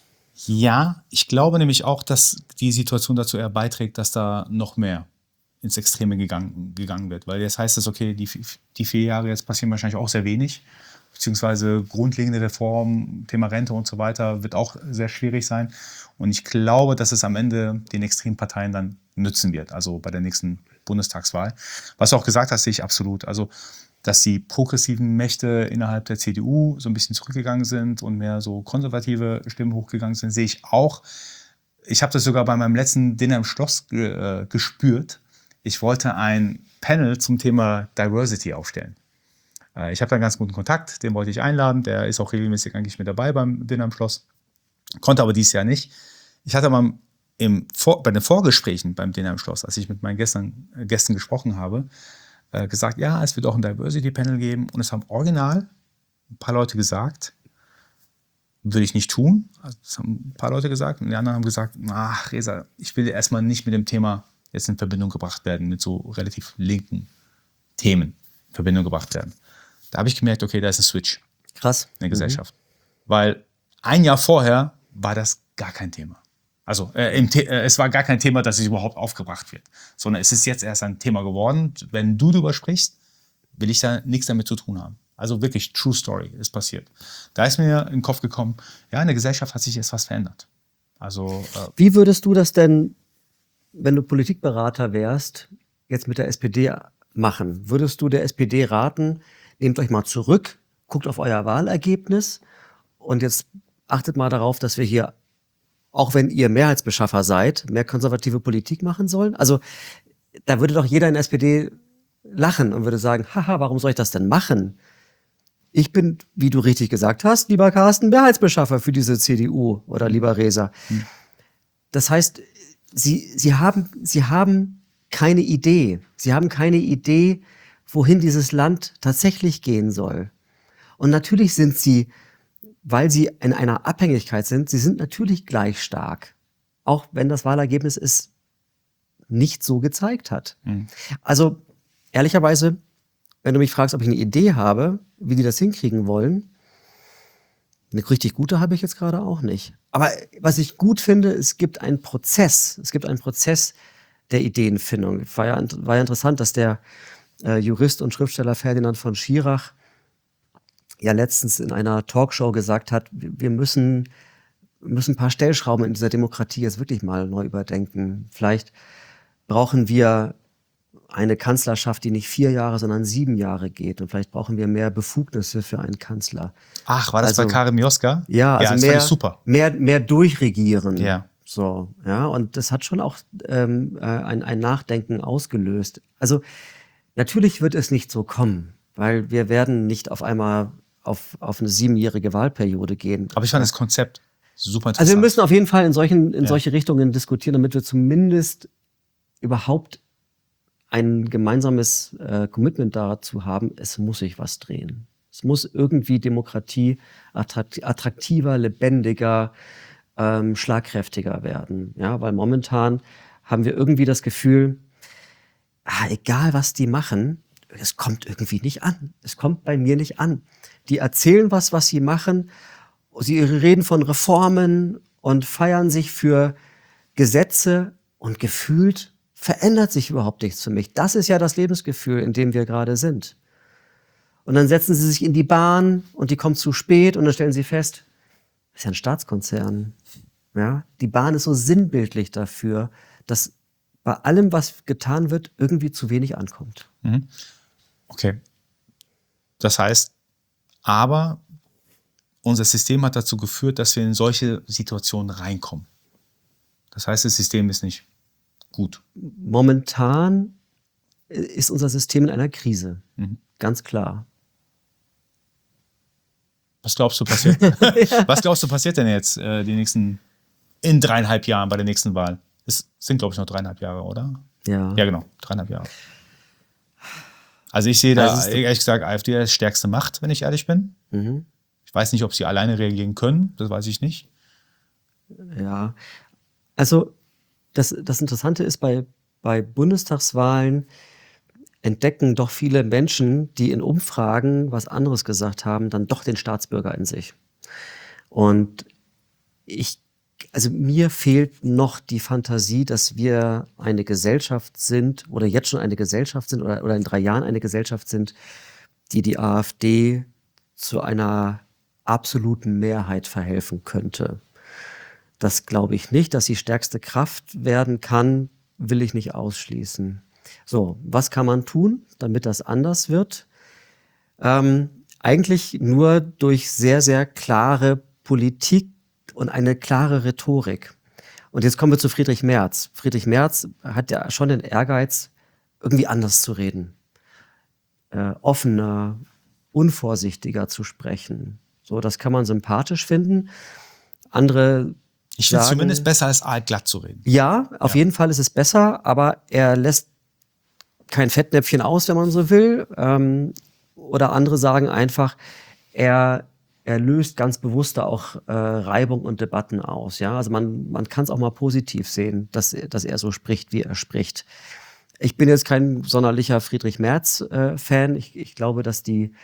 Ja, ich glaube nämlich auch, dass die Situation dazu eher beiträgt, dass da noch mehr ins Extreme gegangen, gegangen wird. Weil jetzt heißt es, okay, die, die vier Jahre jetzt passieren wahrscheinlich auch sehr wenig. Beziehungsweise grundlegende Reformen, Thema Rente und so weiter, wird auch sehr schwierig sein. Und ich glaube, dass es am Ende den Extremparteien dann nützen wird, also bei der nächsten Bundestagswahl. Was du auch gesagt hast, sehe ich absolut. Also, dass die progressiven Mächte innerhalb der C D U so ein bisschen zurückgegangen sind und mehr so konservative Stimmen hochgegangen sind, sehe ich auch. Ich habe das sogar bei meinem letzten Dinner im Schloss äh, gespürt. Ich wollte ein Panel zum Thema Diversity aufstellen. Ich habe da einen ganz guten Kontakt, den wollte ich einladen. Der ist auch regelmäßig eigentlich mit dabei beim Dinner im Schloss. Konnte aber dieses Jahr nicht. Ich hatte mal im Vor- bei den Vorgesprächen beim Dinner im Schloss, als ich mit meinen Gästen, äh, Gästen gesprochen habe, äh, gesagt, ja, es wird auch ein Diversity-Panel geben. Und es haben original ein paar Leute gesagt, würde ich nicht tun. Also, das haben ein paar Leute gesagt. Und die anderen haben gesagt, ach, Reza, ich will erstmal nicht mit dem Thema jetzt in Verbindung gebracht werden, mit so relativ linken Themen in Verbindung gebracht werden. Da habe ich gemerkt, okay, da ist ein Switch. Krass. In der Gesellschaft. Mhm. Weil ein Jahr vorher war das gar kein Thema. Also äh, im The- äh, es war gar kein Thema, dass es überhaupt aufgebracht wird. Sondern es ist jetzt erst ein Thema geworden. Wenn du darüber sprichst, will ich da nichts damit zu tun haben. Also wirklich, True Story ist passiert. Da ist mir in den Kopf gekommen, ja, in der Gesellschaft hat sich jetzt was verändert. Also, äh, Wie würdest du das denn, wenn du Politikberater wärst, jetzt mit der S P D machen? Würdest du der S P D raten, nehmt euch mal zurück, guckt auf euer Wahlergebnis und jetzt achtet mal darauf, dass wir hier, auch wenn ihr Mehrheitsbeschaffer seid, mehr konservative Politik machen sollen? Also da würde doch jeder in der S P D lachen und würde sagen, haha, warum soll ich das denn machen? Ich bin, wie du richtig gesagt hast, lieber Carsten, Mehrheitsbeschaffer für diese C D U oder lieber Reza. Hm. Das heißt, sie, sie, haben, sie haben keine Idee. Sie haben keine Idee, wohin dieses Land tatsächlich gehen soll. Und natürlich sind sie, weil sie in einer Abhängigkeit sind, sie sind natürlich gleich stark. Auch wenn das Wahlergebnis es nicht so gezeigt hat. Mhm. Also ehrlicherweise, wenn du mich fragst, ob ich eine Idee habe, wie die das hinkriegen wollen, eine richtig gute habe ich jetzt gerade auch nicht. Aber was ich gut finde, es gibt einen Prozess. Es gibt einen Prozess der Ideenfindung. War ja, war ja interessant, dass der äh, Jurist und Schriftsteller Ferdinand von Schirach ja letztens in einer Talkshow gesagt hat, wir müssen, müssen ein paar Stellschrauben in dieser Demokratie jetzt wirklich mal neu überdenken. Vielleicht brauchen wir eine Kanzlerschaft, die nicht vier Jahre, sondern sieben Jahre geht. Und vielleicht brauchen wir mehr Befugnisse für einen Kanzler. Ach, war das also, bei Karim Mioska? Ja, also ja, mehr, super. mehr, mehr durchregieren. Ja. So, ja, und das hat schon auch ähm, ein, ein Nachdenken ausgelöst. Also natürlich wird es nicht so kommen, weil wir werden nicht auf einmal auf, auf eine siebenjährige Wahlperiode gehen. Aber ich fand das Konzept super interessant. Also wir müssen auf jeden Fall in solchen, in ja. solche Richtungen diskutieren, damit wir zumindest überhaupt ein gemeinsames äh, Commitment dazu haben, es muss sich was drehen. Es muss irgendwie Demokratie attrakt- attraktiver, lebendiger, ähm, schlagkräftiger werden. Ja, weil momentan haben wir irgendwie das Gefühl, ah, egal was die machen, es kommt irgendwie nicht an. Es kommt bei mir nicht an. Die erzählen was, was sie machen. Sie reden von Reformen und feiern sich für Gesetze und gefühlt verändert sich überhaupt nichts für mich. Das ist ja das Lebensgefühl, in dem wir gerade sind. Und dann setzen sie sich in die Bahn und die kommt zu spät und dann stellen sie fest, das ist ja ein Staatskonzern. Ja? Die Bahn ist so sinnbildlich dafür, dass bei allem, was getan wird, irgendwie zu wenig ankommt. Mhm. Okay. Das heißt, aber unser System hat dazu geführt, dass wir in solche Situationen reinkommen. Das heißt, das System ist nicht gut. Momentan ist unser System in einer Krise. Mhm. Ganz klar. Was glaubst du passiert? ja. Was glaubst du passiert denn jetzt äh, die nächsten, in dreieinhalb Jahren bei der nächsten Wahl? Es sind, glaube ich, noch dreieinhalb Jahre, oder? Ja. Ja, genau, dreieinhalb Jahre. Also ich sehe da, also ehrlich gesagt, AfD als stärkste Macht, wenn ich ehrlich bin. Mhm. Ich weiß nicht, ob sie alleine reagieren können, das weiß ich nicht. Ja, also das, das Interessante ist, bei, bei Bundestagswahlen entdecken doch viele Menschen, die in Umfragen was anderes gesagt haben, dann doch den Staatsbürger in sich. Und ich, also mir fehlt noch die Fantasie, dass wir eine Gesellschaft sind oder jetzt schon eine Gesellschaft sind oder, oder in drei Jahren eine Gesellschaft sind, die die AfD zu einer absoluten Mehrheit verhelfen könnte. Das glaube ich nicht, dass sie stärkste Kraft werden kann, will ich nicht ausschließen. So, was kann man tun, damit das anders wird? Ähm, eigentlich nur durch sehr, sehr klare Politik und eine klare Rhetorik. Und jetzt kommen wir zu Friedrich Merz. Friedrich Merz hat ja schon den Ehrgeiz, irgendwie anders zu reden. Äh, offener, unvorsichtiger zu sprechen. So, das kann man sympathisch finden. Andere Ich finde es zumindest besser, als aalglatt zu reden. Ja, auf ja. jeden Fall ist es besser, aber er lässt kein Fettnäpfchen aus, wenn man so will. Ähm, oder andere sagen einfach, er, er löst ganz bewusst auch äh, Reibung und Debatten aus. Ja? Also man, man kann es auch mal positiv sehen, dass, dass er so spricht, wie er spricht. Ich bin jetzt kein sonderlicher Friedrich Merz-Fan. Äh, ich, ich glaube, dass die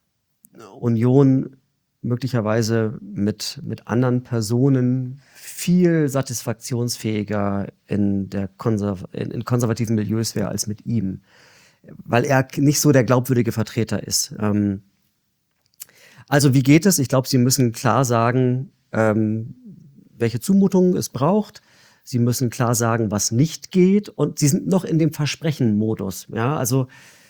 Union möglicherweise mit, mit anderen Personen viel satisfaktionsfähiger in, der Konserv- in, in konservativen Milieus wäre als mit ihm. Weil er nicht so der glaubwürdige Vertreter ist. Ähm also wie geht es? Ich glaube, Sie müssen klar sagen, ähm, welche Zumutungen es braucht. Sie müssen klar sagen, was nicht geht. Und Sie sind noch in dem Versprechen-Modus. Ja, also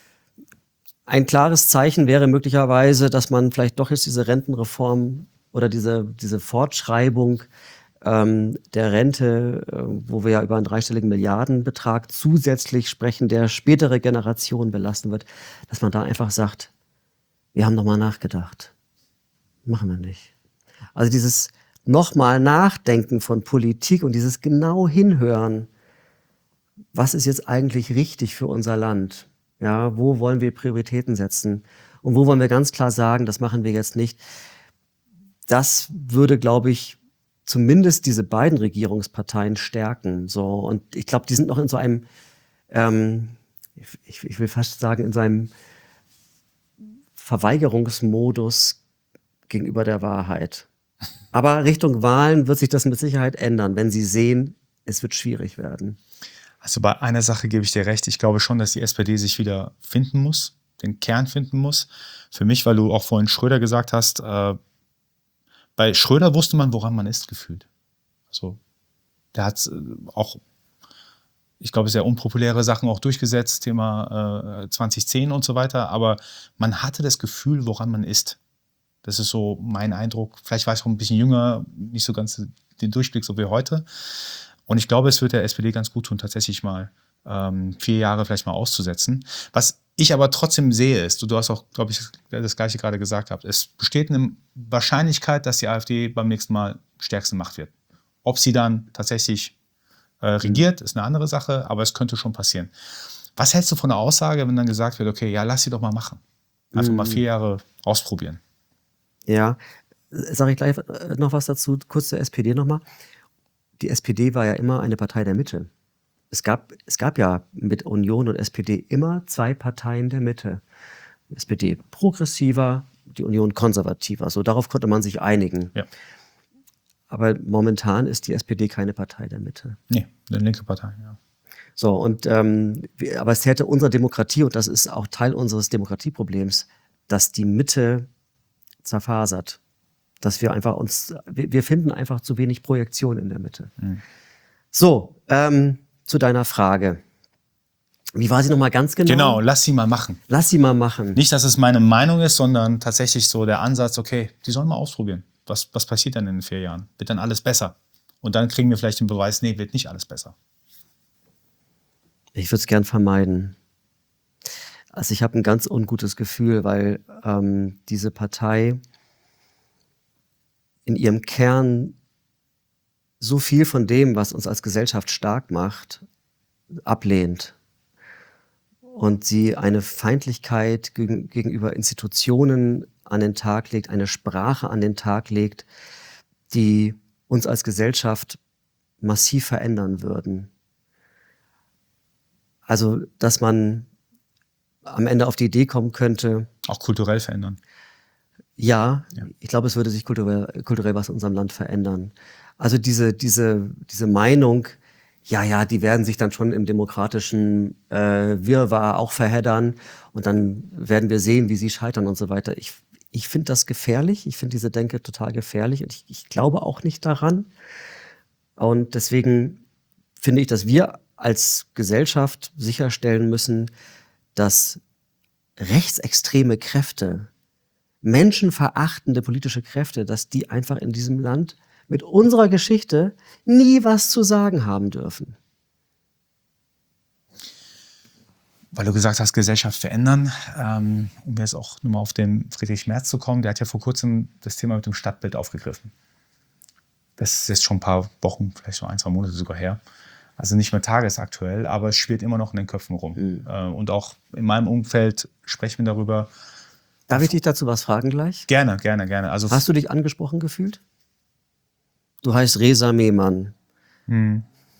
ein klares Zeichen wäre möglicherweise, dass man vielleicht doch jetzt diese Rentenreform oder diese, diese Fortschreibung ähm, der Rente, äh, wo wir ja über einen dreistelligen Milliardenbetrag zusätzlich sprechen, der spätere Generationen belasten wird, dass man da einfach sagt, wir haben nochmal nachgedacht. Machen wir nicht. Also dieses nochmal Nachdenken von Politik und dieses genau Hinhören, was ist jetzt eigentlich richtig für unser Land? Ja, wo wollen wir Prioritäten setzen? und wo wollen wir ganz klar sagen, das machen wir jetzt nicht. Das würde, glaube ich, zumindest diese beiden Regierungsparteien stärken. So, und ich glaube, die sind noch in so einem, ähm, ich, ich will fast sagen, in so einem Verweigerungsmodus gegenüber der Wahrheit. Aber Richtung Wahlen wird sich das mit Sicherheit ändern, wenn sie sehen, es wird schwierig werden. Also bei einer Sache gebe ich dir recht. Ich glaube schon, dass die S P D sich wieder finden muss, den Kern finden muss. Für mich, weil du auch vorhin Schröder gesagt hast, äh, bei Schröder wusste man, woran man ist, gefühlt. Also der hat äh, auch, ich glaube, sehr unpopuläre Sachen auch durchgesetzt, Thema äh, zwanzig zehn und so weiter. Aber man hatte das Gefühl, woran man ist. Das ist so mein Eindruck. Vielleicht war ich auch ein bisschen jünger, nicht so ganz den Durchblick so wie heute. Und ich glaube, es wird der S P D ganz gut tun, tatsächlich mal ähm, vier Jahre vielleicht mal auszusetzen. Was ich aber trotzdem sehe ist, du, du hast auch, glaube ich, das Gleiche gerade gesagt gehabt, es besteht eine Wahrscheinlichkeit, dass die AfD beim nächsten Mal stärkste Macht wird. Ob sie dann tatsächlich äh, regiert, ist eine andere Sache, aber es könnte schon passieren. Was hältst du von der Aussage, wenn dann gesagt wird, okay, ja, lass sie doch mal machen. Einfach Mhm. mal vier Jahre ausprobieren. Ja, sage ich gleich noch was dazu, kurz zur S P D nochmal. Die S P D war ja immer eine Partei der Mitte. Es gab, es gab ja mit Union und S P D immer zwei Parteien der Mitte. Die S P D progressiver, die Union konservativer. So, darauf konnte man sich einigen. Ja. Aber momentan ist die S P D keine Partei der Mitte. Nee, eine linke Partei, ja. So, und ähm, wir- aber es hätte unserer Demokratie, und das ist auch Teil unseres Demokratieproblems, dass die Mitte zerfasert. Dass wir einfach uns, wir, wir finden einfach zu wenig Projektion in der Mitte. Mhm. So, ähm, zu deiner Frage. Wie war sie nochmal ganz genau? Genau, lass sie mal machen. Lass sie mal machen. Nicht, dass es meine Meinung ist, sondern tatsächlich so der Ansatz, okay, die sollen mal ausprobieren. Was, was passiert dann in den vier Jahren? Wird dann alles besser? Und dann kriegen wir vielleicht den Beweis, nee, wird nicht alles besser. Ich würde es gern vermeiden. Also ich habe ein ganz ungutes Gefühl, weil ähm, diese Partei in ihrem Kern so viel von dem, was uns als Gesellschaft stark macht, ablehnt. Und sie eine Feindlichkeit gegen, gegenüber Institutionen an den Tag legt, eine Sprache an den Tag legt, die uns als Gesellschaft massiv verändern würden. Also, dass man am Ende auf die Idee kommen könnte, Auch kulturell verändern. ja, Ja. ich glaube, es würde sich kulturell, kulturell was in unserem Land verändern. Also diese, diese, diese Meinung, ja, ja, die werden sich dann schon im demokratischen äh, Wirrwarr auch verheddern und dann werden wir sehen, wie sie scheitern und so weiter. Ich, ich finde das gefährlich. Ich finde diese Denke total gefährlich und ich, ich glaube auch nicht daran. Und deswegen finde ich, dass wir als Gesellschaft sicherstellen müssen, dass rechtsextreme Kräfte, menschenverachtende politische Kräfte, dass die einfach in diesem Land mit unserer Geschichte nie was zu sagen haben dürfen. Weil du gesagt hast, Gesellschaft verändern, ähm, um jetzt auch nur mal auf den Friedrich Merz zu kommen, der hat ja vor kurzem das Thema mit dem Stadtbild aufgegriffen. Das ist jetzt schon ein paar Wochen, vielleicht so ein, zwei Monate sogar her. Also nicht mehr tagesaktuell, aber es schwirrt immer noch in den Köpfen rum. Mhm. Äh, und auch in meinem Umfeld sprechen wir darüber. Darf ich dich dazu was fragen gleich? Gerne, gerne, gerne. Also hast du dich angesprochen gefühlt? Du heißt Reza Mehmann. Hm.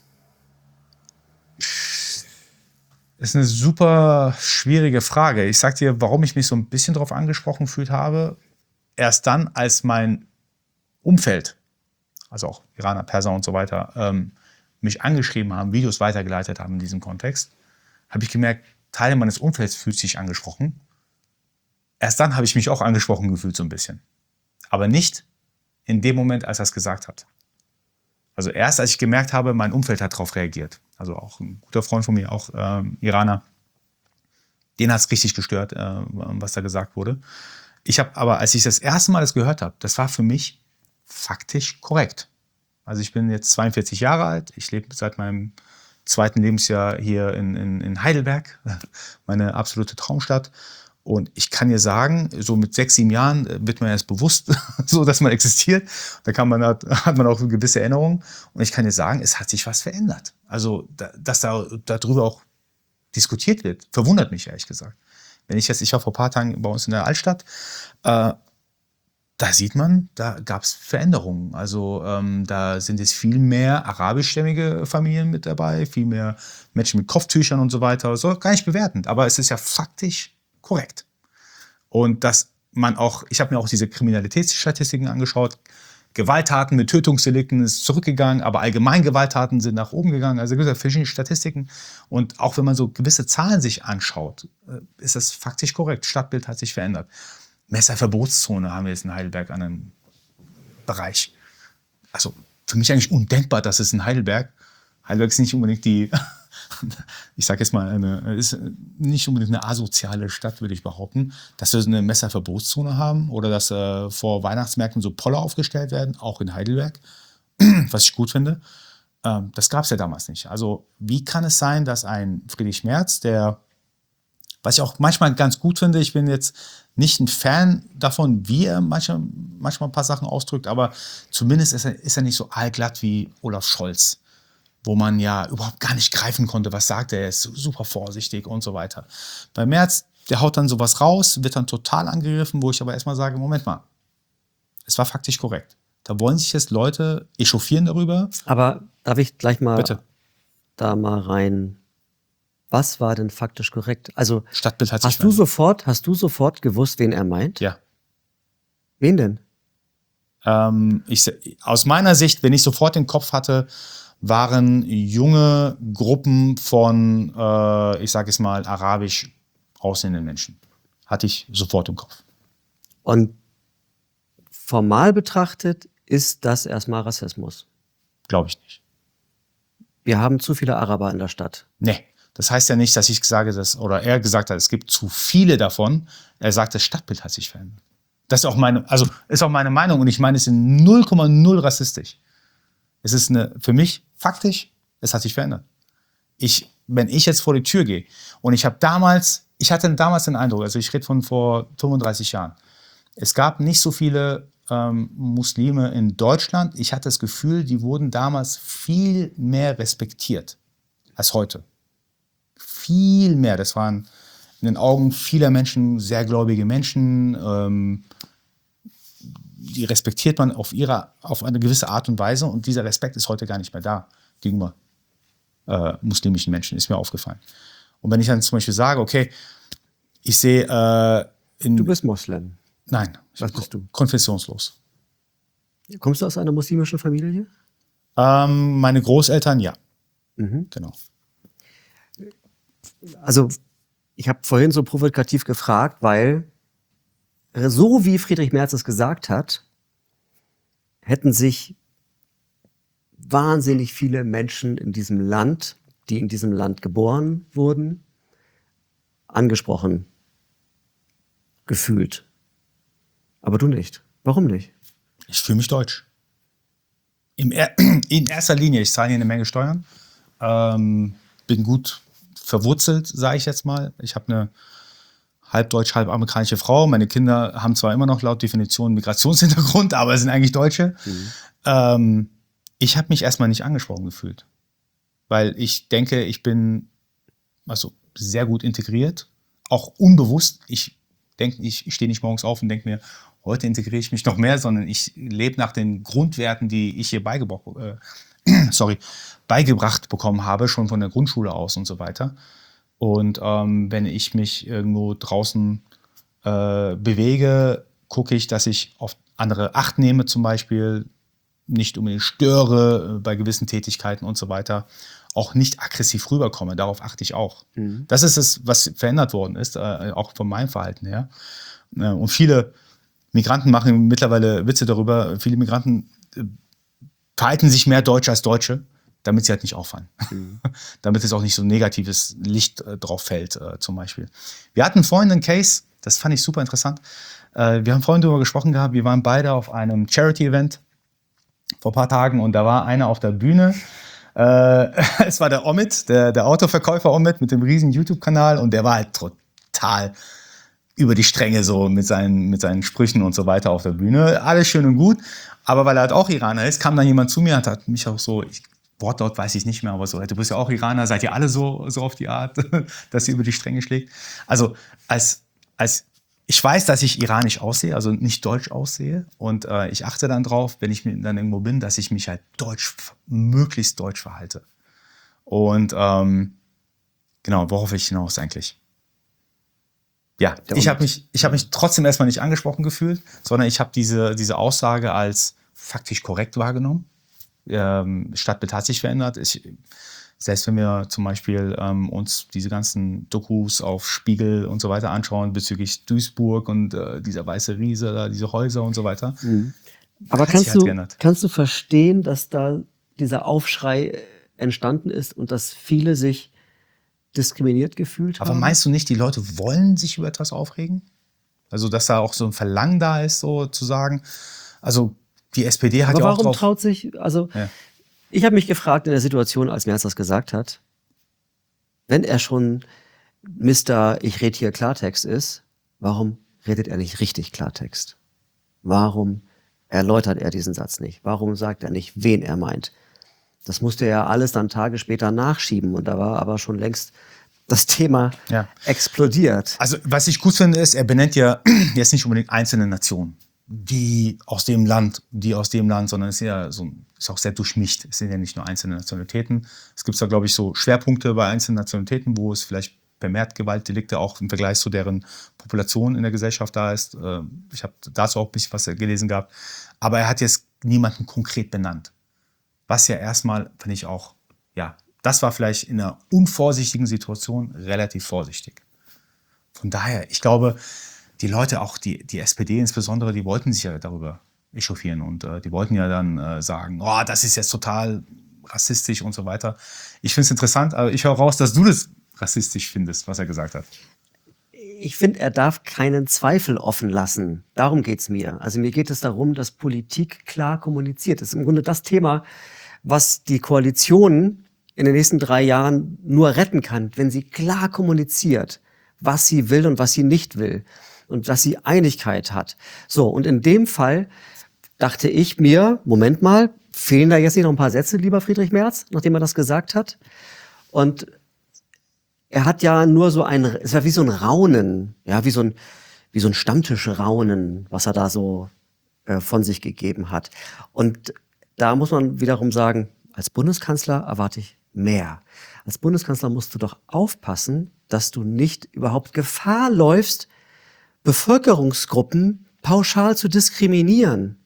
Ist eine super schwierige Frage. Ich sag dir, warum ich mich so ein bisschen darauf angesprochen gefühlt habe. Erst dann, als mein Umfeld, also auch Iraner, Perser und so weiter, ähm, mich angeschrieben haben, Videos weitergeleitet haben in diesem Kontext, habe ich gemerkt, Teile meines Umfelds fühlt sich angesprochen. Erst dann habe ich mich auch angesprochen gefühlt so ein bisschen. Aber nicht in dem Moment, als er es gesagt hat. Also erst, als ich gemerkt habe, mein Umfeld hat darauf reagiert. Also auch ein guter Freund von mir, auch ähm, Iraner, den hat es richtig gestört, äh, was da gesagt wurde. Ich habe aber, als ich das erste Mal das gehört habe, das war für mich faktisch korrekt. Also ich bin jetzt zweiundvierzig Jahre alt, ich lebe seit meinem zweiten Lebensjahr hier in, in, in Heidelberg, meine absolute Traumstadt. Und ich kann dir sagen, so mit sechs, sieben Jahren wird man erst bewusst, so dass man existiert. Da kann man, hat, hat man auch eine gewisse Erinnerung. Und ich kann dir sagen, es hat sich was verändert. Also, da, dass da darüber auch diskutiert wird, verwundert mich ehrlich gesagt. wenn ich jetzt, ich war vor ein paar Tagen bei uns in der Altstadt, äh, da sieht man, da gab es Veränderungen. Also ähm, da sind jetzt viel mehr arabischstämmige Familien mit dabei, viel mehr Menschen mit Kopftüchern und so weiter. So gar nicht bewertend, aber es ist ja faktisch korrekt. Und dass man auch, ich habe mir auch diese Kriminalitätsstatistiken angeschaut, Gewalttaten mit Tötungsdelikten ist zurückgegangen, aber allgemein Gewalttaten sind nach oben gegangen. Also es gibt ja verschiedene Statistiken. Und auch wenn man so gewisse Zahlen sich anschaut, ist das faktisch korrekt. Stadtbild hat sich verändert. Messerverbotszone haben wir jetzt in Heidelberg an einem Bereich. Also für mich eigentlich undenkbar, dass es in Heidelberg, Heidelberg ist nicht unbedingt die, ich sage jetzt mal, eine, ist nicht unbedingt eine asoziale Stadt, würde ich behaupten, dass wir eine Messerverbotszone haben oder dass äh, vor Weihnachtsmärkten so Poller aufgestellt werden, auch in Heidelberg, was ich gut finde. Ähm, das gab es ja damals nicht. Also wie kann es sein, dass ein Friedrich Merz, der, was ich auch manchmal ganz gut finde, ich bin jetzt nicht ein Fan davon, wie er manchmal, manchmal ein paar Sachen ausdrückt, aber zumindest ist er, ist er nicht so allglatt wie Olaf Scholz, wo man ja überhaupt gar nicht greifen konnte, was sagt er, er ist super vorsichtig und so weiter. Bei Merz, der haut dann sowas raus, wird dann total angegriffen, wo ich aber erstmal sage, Moment mal, es war faktisch korrekt. Da wollen sich jetzt Leute echauffieren darüber. Aber darf ich gleich mal Bitte. da mal rein? Was war denn faktisch korrekt? Also Stadtbild hat sich hast du sofort, hast du sofort gewusst, wen er meint? Ja. Wen denn? Ähm, ich, aus meiner Sicht, wenn ich sofort den Kopf hatte, waren junge Gruppen von, äh, ich sage es mal, arabisch aussehenden Menschen. Hatte ich sofort im Kopf. Und formal betrachtet ist das erstmal Rassismus. Glaube ich nicht. Wir haben zu viele Araber in der Stadt. Nee. Das heißt ja nicht, dass ich sage, dass, oder er gesagt hat, es gibt zu viele davon. Er sagt, das Stadtbild hat sich verändert. Das ist auch meine, also ist auch meine Meinung und ich meine es ist null Komma null rassistisch. Es ist eine, für mich faktisch, es hat sich verändert. Ich, wenn ich jetzt vor die Tür gehe und ich habe damals, ich hatte damals den Eindruck, also ich rede von vor fünfunddreißig Jahren, es gab nicht so viele ähm, Muslime in Deutschland. Ich hatte das Gefühl, die wurden damals viel mehr respektiert als heute. Viel mehr. Das waren in den Augen vieler Menschen sehr gläubige Menschen. Ähm, die respektiert man auf ihre, auf eine gewisse Art und Weise und dieser Respekt ist heute gar nicht mehr da gegenüber äh, muslimischen Menschen, ist mir aufgefallen. Und wenn ich dann zum Beispiel sage, okay, ich sehe äh, in... Du bist Moslem. Nein. Was bist du? Konfessionslos. Kommst du aus einer muslimischen Familie? Ähm, meine Großeltern, ja. Mhm. Genau. Also ich habe vorhin so provokativ gefragt, weil so wie Friedrich Merz es gesagt hat, hätten sich wahnsinnig viele Menschen in diesem Land, die in diesem Land geboren wurden, angesprochen gefühlt. Aber du nicht. Warum nicht? Ich fühle mich deutsch. Im er in erster Linie, ich zahle hier eine Menge Steuern, ähm, bin gut verwurzelt, sage ich jetzt mal. Ich habe eine halb deutsch, halb amerikanische Frau. Meine Kinder haben zwar immer noch laut Definition Migrationshintergrund, aber sind eigentlich Deutsche. Mhm. Ähm, ich habe mich erstmal nicht angesprochen gefühlt, weil ich denke, ich bin also sehr gut integriert, auch unbewusst. Ich denke, ich, ich stehe nicht morgens auf und denke mir, heute integriere ich mich noch mehr, sondern ich lebe nach den Grundwerten, die ich hier beigebracht, äh, sorry, beigebracht bekommen habe, schon von der Grundschule aus und so weiter. Und ähm, wenn ich mich irgendwo draußen äh, bewege, gucke ich, dass ich auf andere Acht nehme zum Beispiel, nicht unbedingt störe äh, bei gewissen Tätigkeiten und so weiter, auch nicht aggressiv rüberkomme. Darauf achte ich auch. Mhm. Das ist es, was verändert worden ist, äh, auch von meinem Verhalten her. Äh, und viele Migranten machen mittlerweile Witze darüber. Viele Migranten äh, verhalten sich mehr Deutsch als Deutsche, damit sie halt nicht auffallen. Mhm. Damit es auch nicht so ein negatives Licht äh, drauf fällt, äh, zum Beispiel. Wir hatten vorhin einen Case, das fand ich super interessant. Äh, wir haben vorhin darüber gesprochen gehabt, wir waren beide auf einem Charity-Event vor ein paar Tagen und da war einer auf der Bühne. Äh, es war der Omid, der, der Autoverkäufer Omid mit dem riesen YouTube-Kanal und der war halt total über die Stränge so mit seinen, mit seinen Sprüchen und so weiter auf der Bühne. Alles schön und gut, aber weil er halt auch Iraner ist, kam dann jemand zu mir und hat mich auch so, ich Wortlaut weiß ich nicht mehr, aber so, du bist ja auch Iraner, seid ihr alle so, so auf die Art, dass ihr über die Stränge schlägt? Also als, als ich weiß, dass ich iranisch aussehe, also nicht deutsch aussehe. Und äh, ich achte dann drauf, wenn ich dann irgendwo bin, dass ich mich halt deutsch, möglichst deutsch verhalte. Und ähm, genau, worauf ich hinaus eigentlich? Ja, ja ich habe mich, ich hab mich trotzdem erstmal nicht angesprochen gefühlt, sondern ich habe diese, diese Aussage als faktisch korrekt wahrgenommen. Ähm, Stadtbild hat sich verändert. Ich, selbst wenn wir zum Beispiel ähm, uns diese ganzen Dokus auf Spiegel und so weiter anschauen bezüglich Duisburg und äh, dieser weiße Riese, da, diese Häuser und so weiter. Mhm. Aber kannst, halt du, geändert. kannst du verstehen, dass da dieser Aufschrei entstanden ist und dass viele sich diskriminiert gefühlt haben? Aber meinst du nicht, die Leute wollen sich über etwas aufregen? Also, dass da auch so ein Verlangen da ist, so zu sagen. Also, die S P D hat Aber ja auch warum drauf... traut sich, also... Ja. Ich habe mich gefragt in der Situation, als Merz das gesagt hat, wenn er schon Mister Ich rede hier Klartext ist, warum redet er nicht richtig Klartext? Warum erläutert er diesen Satz nicht? Warum sagt er nicht, wen er meint? Das musste er ja alles dann Tage später nachschieben und da war aber schon längst das Thema ja. explodiert. Also was ich gut finde ist, er benennt ja jetzt nicht unbedingt einzelne Nationen, die aus dem Land, die aus dem Land, sondern es ist ja so, ist auch sehr durchmischt. Es sind ja nicht nur einzelne Nationalitäten. Es gibt da, glaube ich, so Schwerpunkte bei einzelnen Nationalitäten, wo es vielleicht vermehrt Gewaltdelikte auch im Vergleich zu deren Population in der Gesellschaft da ist. Ich habe dazu auch ein bisschen was gelesen gehabt. Aber er hat jetzt niemanden konkret benannt. Was ja erstmal, finde ich auch, ja, das war vielleicht in einer unvorsichtigen Situation relativ vorsichtig. Von daher, ich glaube, die Leute, auch die, die S P D insbesondere, die wollten sich ja darüber echauffieren und äh, die wollten ja dann äh, sagen, oh, das ist jetzt total rassistisch und so weiter. Ich finde es interessant, aber ich höre raus, dass du das rassistisch findest, was er gesagt hat. Ich finde, er darf keinen Zweifel offen lassen. Darum geht es mir. Also mir geht es darum, dass Politik klar kommuniziert. Das ist im Grunde das Thema, was die Koalition in den nächsten drei Jahren nur retten kann, wenn sie klar kommuniziert, was sie will und was sie nicht will. Und dass sie Einigkeit hat. So, und in dem Fall dachte ich mir, Moment mal, fehlen da jetzt nicht noch ein paar Sätze, lieber Friedrich Merz, nachdem er das gesagt hat? Und er hat ja nur so ein, es war wie so ein Raunen, ja, wie so ein, wie so ein Stammtisch-Raunen, was er da so äh, von sich gegeben hat. Und da muss man wiederum sagen, als Bundeskanzler erwarte ich mehr. Als Bundeskanzler musst du doch aufpassen, dass du nicht überhaupt Gefahr läufst, Bevölkerungsgruppen pauschal zu diskriminieren.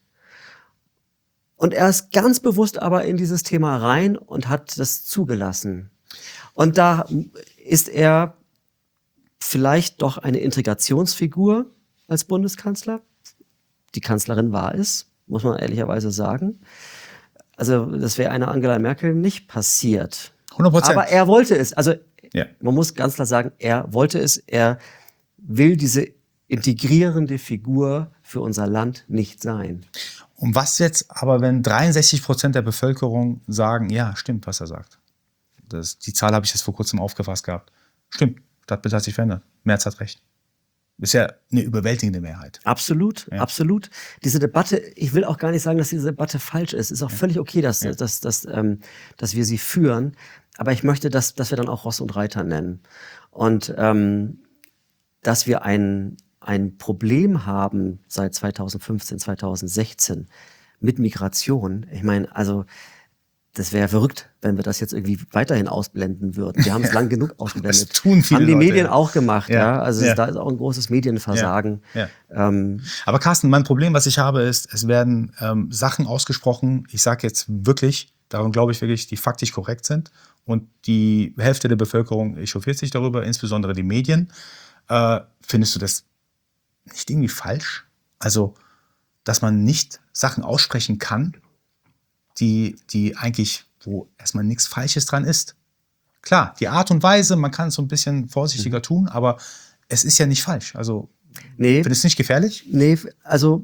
Und er ist ganz bewusst aber in dieses Thema rein und hat das zugelassen. Und da ist er vielleicht doch eine Integrationsfigur als Bundeskanzler. Die Kanzlerin war es, muss man ehrlicherweise sagen. Also das wäre einer Angela Merkel nicht passiert. hundert Prozent. Aber er wollte es. Also ja. Man muss ganz klar sagen, er wollte es. Er will diese integrierende Figur für unser Land nicht sein. Und was jetzt aber, wenn dreiundsechzig Prozent der Bevölkerung sagen, ja, stimmt, was er sagt. Das, die Zahl habe ich jetzt vor kurzem aufgefasst gehabt. Stimmt, Stadtbild hat sich verändert. Merz hat recht. Das ist ja eine überwältigende Mehrheit. Absolut, ja. absolut. Diese Debatte, ich will auch gar nicht sagen, dass diese Debatte falsch ist. Es ist auch ja. völlig okay, dass, ja. dass, dass, ähm, dass wir sie führen. Aber ich möchte, dass, dass wir dann auch Ross und Reiter nennen. Und ähm, dass wir ein ein Problem haben seit zweitausendfünfzehn, zweitausendsechzehn mit Migration. Ich meine, also das wäre verrückt, wenn wir das jetzt irgendwie weiterhin ausblenden würden. Wir haben es lang genug ausgeblendet. Das tun viele haben die Leute, Medien ja. auch gemacht, ja. ja. Also ja. da ist auch ein großes Medienversagen. Ja. Ja. Ähm, Aber Carsten, mein Problem, was ich habe, ist, es werden ähm, Sachen ausgesprochen, ich sage jetzt wirklich, darum glaube ich wirklich, die faktisch korrekt sind. Und die Hälfte der Bevölkerung echauffiert sich darüber, insbesondere die Medien. Äh, findest du das nicht irgendwie falsch? Also, dass man nicht Sachen aussprechen kann, die, die eigentlich, wo erstmal nichts Falsches dran ist. Klar, die Art und Weise, man kann es so ein bisschen vorsichtiger mhm. tun, aber es ist ja nicht falsch. Also, nee. Findest du es nicht gefährlich? Nee, also,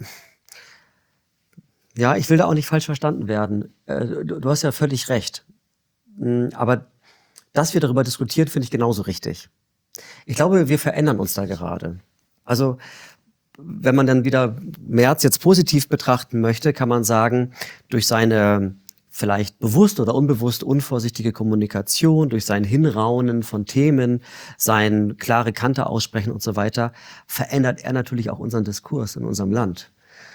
ja, ich will da auch nicht falsch verstanden werden. Du, du hast ja völlig recht. Aber dass wir darüber diskutieren, finde ich genauso richtig. Ich glaube, wir verändern uns da gerade. Also, wenn man dann wieder Merz jetzt positiv betrachten möchte, kann man sagen, durch seine vielleicht bewusst oder unbewusst unvorsichtige Kommunikation, durch sein Hinraunen von Themen, sein klare Kante aussprechen und so weiter, verändert er natürlich auch unseren Diskurs in unserem Land.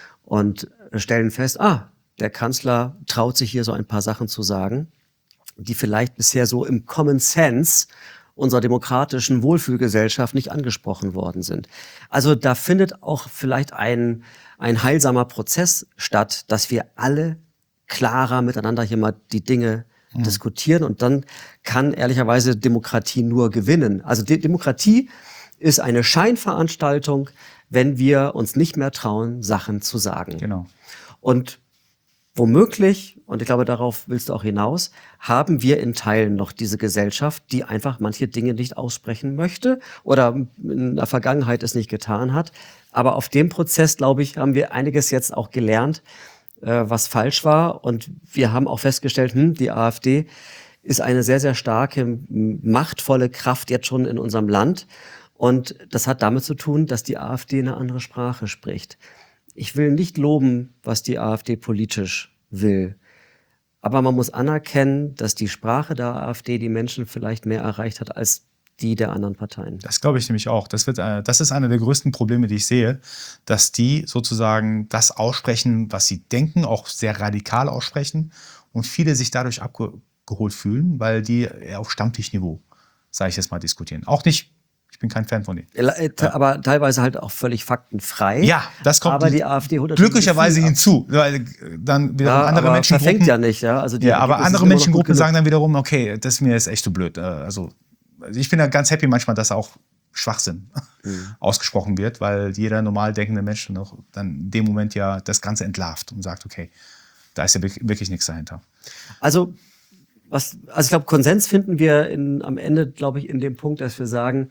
Und stellen fest, ah, der Kanzler traut sich hier so ein paar Sachen zu sagen, die vielleicht bisher so im Common Sense unserer demokratischen Wohlfühlgesellschaft nicht angesprochen worden sind. Also da findet auch vielleicht ein, ein heilsamer Prozess statt, dass wir alle klarer miteinander hier mal die Dinge mhm. diskutieren, und dann kann ehrlicherweise Demokratie nur gewinnen. Also die Demokratie ist eine Scheinveranstaltung, wenn wir uns nicht mehr trauen, Sachen zu sagen. Genau. Und womöglich, und ich glaube, darauf willst du auch hinaus, haben wir in Teilen noch diese Gesellschaft, die einfach manche Dinge nicht aussprechen möchte oder in der Vergangenheit es nicht getan hat. Aber auf dem Prozess, glaube ich, haben wir einiges jetzt auch gelernt, äh, was falsch war. Und wir haben auch festgestellt, hm, die AfD ist eine sehr, sehr starke, machtvolle Kraft jetzt schon in unserem Land. Und das hat damit zu tun, dass die AfD eine andere Sprache spricht. Ich will nicht loben, was die AfD politisch will. Aber man muss anerkennen, dass die Sprache der AfD die Menschen vielleicht mehr erreicht hat als die der anderen Parteien. Das glaube ich nämlich auch. Das wird, äh, das ist einer der größten Probleme, die ich sehe, dass die sozusagen das aussprechen, was sie denken, auch sehr radikal aussprechen, und viele sich dadurch abgeholt fühlen, weil die auf Stammtischniveau, sage ich jetzt mal, diskutieren. Auch nicht. Ich bin kein Fan von denen. Aber teilweise halt auch völlig faktenfrei. Ja, das kommt aber die AfD holt glücklicherweise hinzu, weil dann wiederum ja, andere aber Menschen verfängt ja nicht, ja. Also die ja, aber andere Menschengruppen sagen dann wiederum, okay, das ist mir jetzt echt zu blöd. Also ich bin ja ganz happy manchmal, dass auch Schwachsinn mhm. ausgesprochen wird, weil jeder normal denkende Mensch noch dann in dem Moment ja das Ganze entlarvt und sagt, okay, da ist ja wirklich nichts dahinter. Also was, also ich glaube, Konsens finden wir in, am Ende, glaube ich, in dem Punkt, dass wir sagen,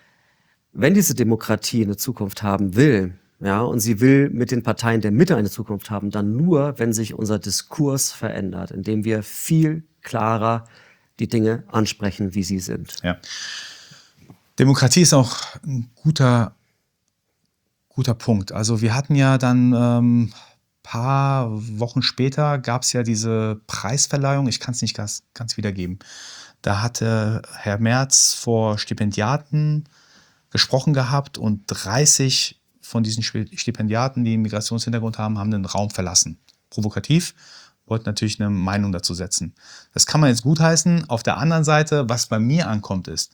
wenn diese Demokratie eine Zukunft haben will, ja, und sie will mit den Parteien der Mitte eine Zukunft haben, dann nur, wenn sich unser Diskurs verändert, indem wir viel klarer die Dinge ansprechen, wie sie sind. Ja. Demokratie ist auch ein guter, guter Punkt. Also wir hatten ja dann ähm, paar Wochen später gab es ja diese Preisverleihung, ich kann es nicht ganz, ganz wiedergeben. Da hatte Herr Merz vor Stipendiaten gesprochen gehabt und dreißig von diesen Stipendiaten, die einen Migrationshintergrund haben, haben den Raum verlassen. Provokativ, wollten natürlich eine Meinung dazu setzen. Das kann man jetzt gutheißen. Auf der anderen Seite, was bei mir ankommt, ist,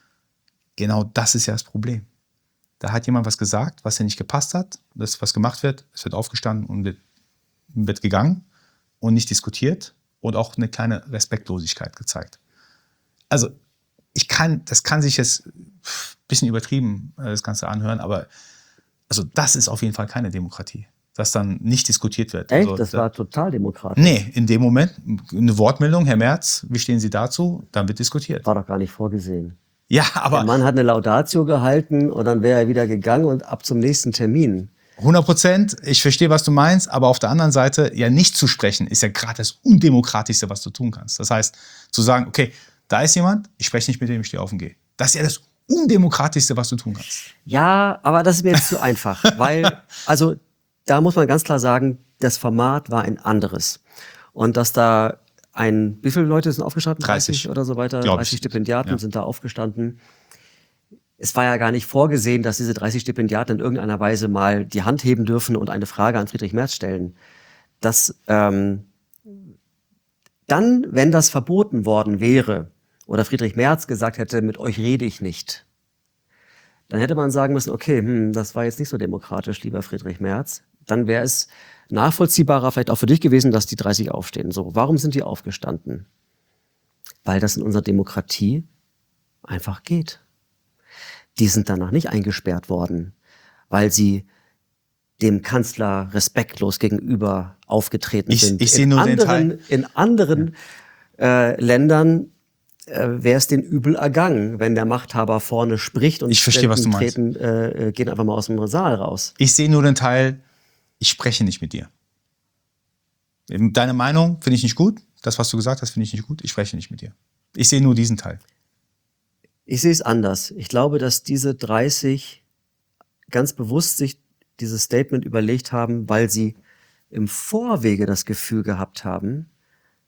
genau das ist ja das Problem. Da hat jemand was gesagt, was ja nicht gepasst hat. Das, was gemacht wird, es wird aufgestanden und wird, wird gegangen und nicht diskutiert und auch eine kleine Respektlosigkeit gezeigt. Also, ich kann, das kann sich jetzt ein bisschen übertrieben, das Ganze anhören, aber also das ist auf jeden Fall keine Demokratie, dass dann nicht diskutiert wird. Echt? Also, das war total demokratisch. Nee, in dem Moment eine Wortmeldung, Herr Merz, wie stehen Sie dazu? Dann wird diskutiert. War doch gar nicht vorgesehen. Ja, aber der Mann hat eine Laudatio gehalten und dann wäre er wieder gegangen und ab zum nächsten Termin. hundert Prozent, ich verstehe, was du meinst, aber auf der anderen Seite, ja nicht zu sprechen, ist ja gerade das Undemokratischste, was du tun kannst. Das heißt, zu sagen, okay, da ist jemand, ich spreche nicht mit dem, ich stehe auf und gehe. Das ist ja das Undemokratischste, was du tun kannst. Ja, aber das ist mir jetzt zu einfach, weil, also da muss man ganz klar sagen, das Format war ein anderes. Und dass da ein, wie viele Leute sind aufgestanden? dreißig oder so weiter. dreißig Stipendiaten ja. sind da aufgestanden. Es war ja gar nicht vorgesehen, dass diese dreißig Stipendiaten in irgendeiner Weise mal die Hand heben dürfen und eine Frage an Friedrich Merz stellen. Das, ähm, dann, wenn das verboten worden wäre oder Friedrich Merz gesagt hätte, mit euch rede ich nicht, dann hätte man sagen müssen, okay, hm, das war jetzt nicht so demokratisch, lieber Friedrich Merz. Dann wäre es nachvollziehbarer vielleicht auch für dich gewesen, dass die dreißig aufstehen. So, warum sind die aufgestanden? Weil das in unserer Demokratie einfach geht. Die sind danach nicht eingesperrt worden, weil sie dem Kanzler respektlos gegenüber aufgetreten ich, sind. Ich sehe nur anderen, den Teil. In anderen äh, Ländern äh, wäre es den übel ergangen, wenn der Machthaber vorne spricht und ich verstehe, was du meinst. Treten, äh, gehen einfach mal aus dem Saal raus. Ich sehe nur den Teil, ich spreche nicht mit dir. Deine Meinung finde ich nicht gut. Das, was du gesagt hast, finde ich nicht gut. Ich spreche nicht mit dir. Ich sehe nur diesen Teil. Ich sehe es anders. Ich glaube, dass diese dreißig ganz bewusst sich dieses Statement überlegt haben, weil sie im Vorwege das Gefühl gehabt haben,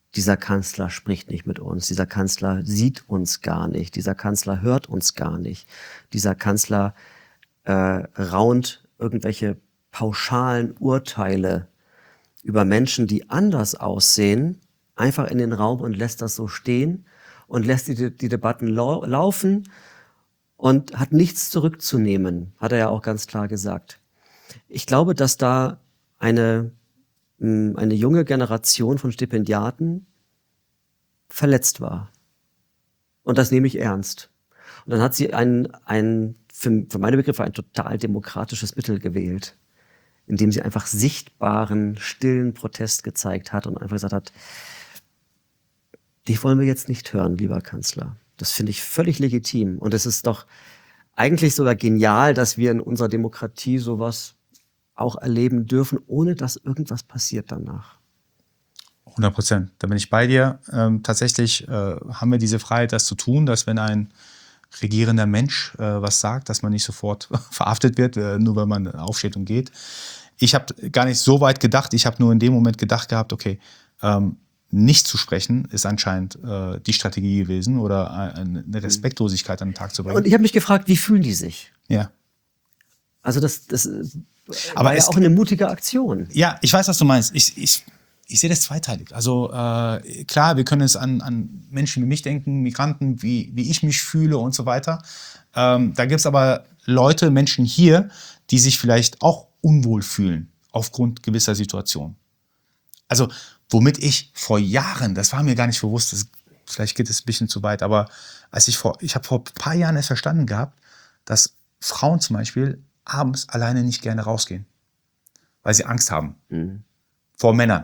dieser Kanzler spricht nicht mit uns, dieser Kanzler sieht uns gar nicht, dieser Kanzler hört uns gar nicht, dieser Kanzler äh, raunt irgendwelche pauschalen Urteile über Menschen, die anders aussehen, einfach in den Raum und lässt das so stehen und lässt die, die Debatten lau laufen und hat nichts zurückzunehmen, hat er ja auch ganz klar gesagt. Ich glaube, dass da eine, eine junge Generation von Stipendiaten verletzt war. Und das nehme ich ernst. Und dann hat sie ein, ein für, für meine Begriffe ein total demokratisches Mittel gewählt, indem sie einfach sichtbaren, stillen Protest gezeigt hat und einfach gesagt hat, dich wollen wir jetzt nicht hören, lieber Kanzler. Das finde ich völlig legitim. Und es ist doch eigentlich sogar genial, dass wir in unserer Demokratie sowas auch erleben dürfen, ohne dass irgendwas passiert danach. hundert Prozent, da bin ich bei dir. Ähm, tatsächlich äh, haben wir diese Freiheit, das zu tun, dass wenn ein regierender Mensch äh, was sagt, dass man nicht sofort verhaftet wird, äh, nur weil man aufsteht und geht. Ich habe gar nicht so weit gedacht, ich habe nur in dem Moment gedacht gehabt, okay, ähm, nicht zu sprechen ist anscheinend äh, die Strategie gewesen oder eine Respektlosigkeit an den Tag zu bringen. Und ich habe mich gefragt, wie fühlen die sich? Ja. Also das, das Aber war ja auch eine mutige Aktion. Ja, ich weiß, was du meinst. Ich, ich, ich sehe das zweiteilig. Also äh, klar, wir können es an, an Menschen wie mich denken, Migranten, wie, wie ich mich fühle und so weiter. Ähm, da gibt es aber Leute, Menschen hier, die sich vielleicht auch unwohl fühlen aufgrund gewisser Situationen. Also womit ich vor Jahren, das war mir gar nicht bewusst, das, vielleicht geht es ein bisschen zu weit, aber als ich vor, ich habe vor ein paar Jahren es verstanden gehabt, dass Frauen zum Beispiel abends alleine nicht gerne rausgehen, weil sie Angst haben mhm. vor Männern.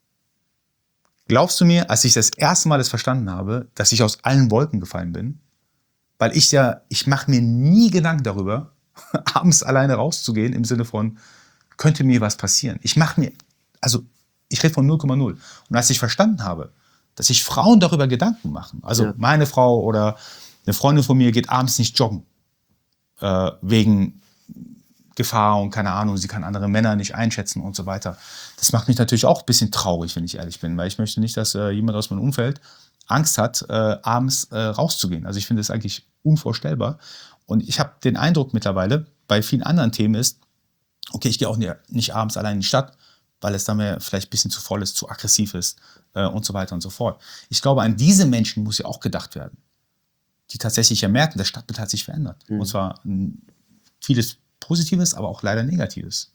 Glaubst du mir, als ich das erste Mal das verstanden habe, dass ich aus allen Wolken gefallen bin, weil ich ja, ich mache mir nie Gedanken darüber, abends alleine rauszugehen, im Sinne von, könnte mir was passieren. Ich mache mir, also ich rede von null Komma null. Und als ich verstanden habe, dass sich Frauen darüber Gedanken machen, also ja. meine Frau oder eine Freundin von mir geht abends nicht joggen, äh, wegen Gefahr und keine Ahnung, sie kann andere Männer nicht einschätzen und so weiter. Das macht mich natürlich auch ein bisschen traurig, wenn ich ehrlich bin, weil ich möchte nicht, dass äh, jemand aus meinem Umfeld Angst hat, äh, abends äh, rauszugehen. Also ich finde das eigentlich unvorstellbar. Und ich habe den Eindruck mittlerweile, bei vielen anderen Themen ist, okay, ich gehe auch nicht, nicht abends allein in die Stadt, weil es dann mir vielleicht ein bisschen zu voll ist, zu aggressiv ist äh, und so weiter und so fort. Ich glaube, an diese Menschen muss ja auch gedacht werden, die tatsächlich ja merken, das Stadtbild hat sich verändert. Mhm. Und zwar m, vieles Positives, aber auch leider Negatives.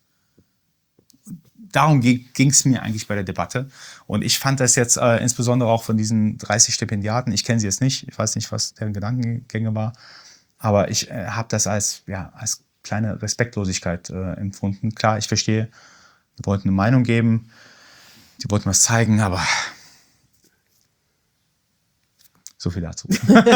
Darum ging es mir eigentlich bei der Debatte. Und ich fand das jetzt äh, insbesondere auch von diesen dreißig Stipendiaten, ich kenne sie jetzt nicht, ich weiß nicht, was deren Gedankengänge war, aber ich äh, habe das als, ja, als kleine Respektlosigkeit äh, empfunden. Klar, ich verstehe, die wollten eine Meinung geben, die wollten was zeigen, aber so viel dazu.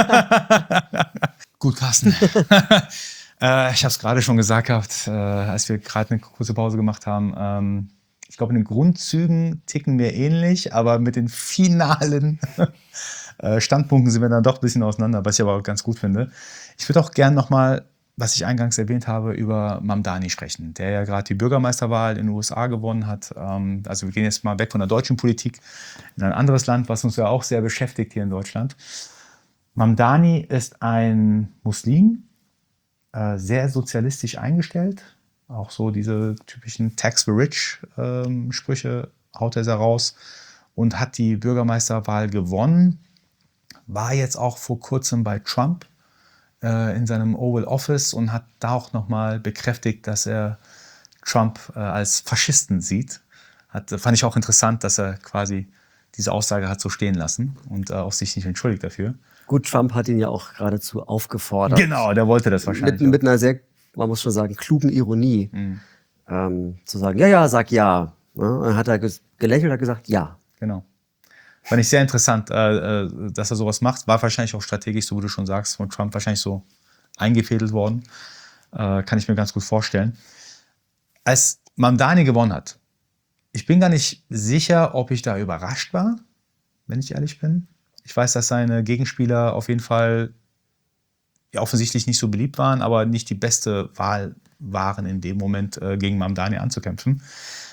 Gut, Carsten. äh, ich habe es gerade schon gesagt gehabt, äh, als wir gerade eine kurze Pause gemacht haben. Ähm, ich glaube, in den Grundzügen ticken wir ähnlich, aber mit den finalen äh, Standpunkten sind wir dann doch ein bisschen auseinander, was ich aber auch ganz gut finde. Ich würde auch gerne nochmal, was ich eingangs erwähnt habe, über Mamdani sprechen, der ja gerade die Bürgermeisterwahl in den U S A gewonnen hat. Ähm, also wir gehen jetzt mal weg von der deutschen Politik in ein anderes Land, was uns ja auch sehr beschäftigt hier in Deutschland. Mamdani ist ein Muslim, äh, sehr sozialistisch eingestellt. Auch so diese typischen Tax the Rich ähm, Sprüche haut er raus und hat die Bürgermeisterwahl gewonnen. War jetzt auch vor kurzem bei Trump äh, in seinem Oval Office und hat da auch nochmal bekräftigt, dass er Trump äh, als Faschisten sieht. Hat, fand ich auch interessant, dass er quasi diese Aussage hat so stehen lassen und äh, auch sich nicht entschuldigt dafür. Gut, Trump hat ihn ja auch geradezu aufgefordert. Genau, der wollte das wahrscheinlich. Mit, mit einer sehr, man muss schon sagen, klugen Ironie. Mhm. Ähm, zu sagen, ja, ja, sag ja. ja dann hat er gelächelt, hat gesagt, ja. Genau. Fand ich sehr interessant, äh, dass er sowas macht. War wahrscheinlich auch strategisch, so wie du schon sagst, von Trump wahrscheinlich so eingefädelt worden. Äh, kann ich mir ganz gut vorstellen. Als Mamdani gewonnen hat, ich bin gar nicht sicher, ob ich da überrascht war, wenn ich ehrlich bin. Ich weiß, dass seine Gegenspieler auf jeden Fall ja, offensichtlich nicht so beliebt waren, aber nicht die beste Wahl waren in dem Moment, äh, gegen Mamdani anzukämpfen.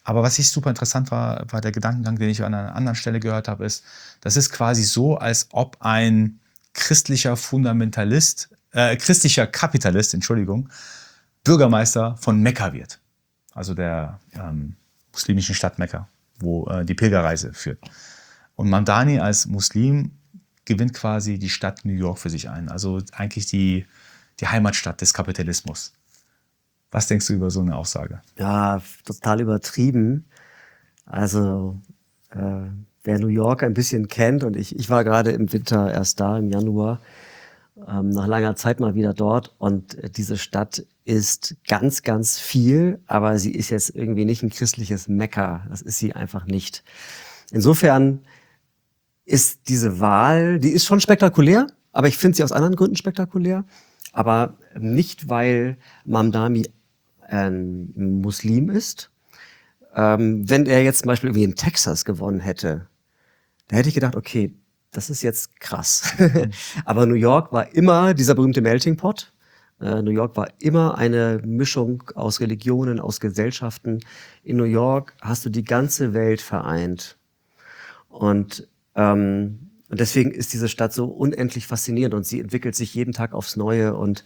Aber was ich super interessant war, war der Gedankengang, den ich an einer anderen Stelle gehört habe, ist, das ist quasi so, als ob ein christlicher Fundamentalist, äh, christlicher Kapitalist, Entschuldigung, Bürgermeister von Mekka wird. Also der ähm, muslimischen Stadt Mekka, wo äh, die Pilgerreise führt. Und Mamdani als Muslim gewinnt quasi die Stadt New York für sich ein. Also eigentlich die, die Heimatstadt des Kapitalismus. Was denkst du über so eine Aussage? Ja, total übertrieben. Also, äh, wer New York ein bisschen kennt, und ich, ich war gerade im Winter erst da, im Januar, ähm, nach langer Zeit mal wieder dort. Und äh, diese Stadt ist ganz, ganz viel, aber sie ist jetzt irgendwie nicht ein christliches Mekka. Das ist sie einfach nicht. Insofern ist diese Wahl, die ist schon spektakulär, aber ich finde sie aus anderen Gründen spektakulär. Aber nicht, weil Mamdani ein Muslim ist. Ähm, wenn er jetzt zum Beispiel irgendwie in Texas gewonnen hätte, da hätte ich gedacht, okay, das ist jetzt krass. Aber New York war immer dieser berühmte Melting Pot. Äh, New York war immer eine Mischung aus Religionen, aus Gesellschaften. In New York hast du die ganze Welt vereint. Und, ähm, und deswegen ist diese Stadt so unendlich faszinierend und sie entwickelt sich jeden Tag aufs Neue und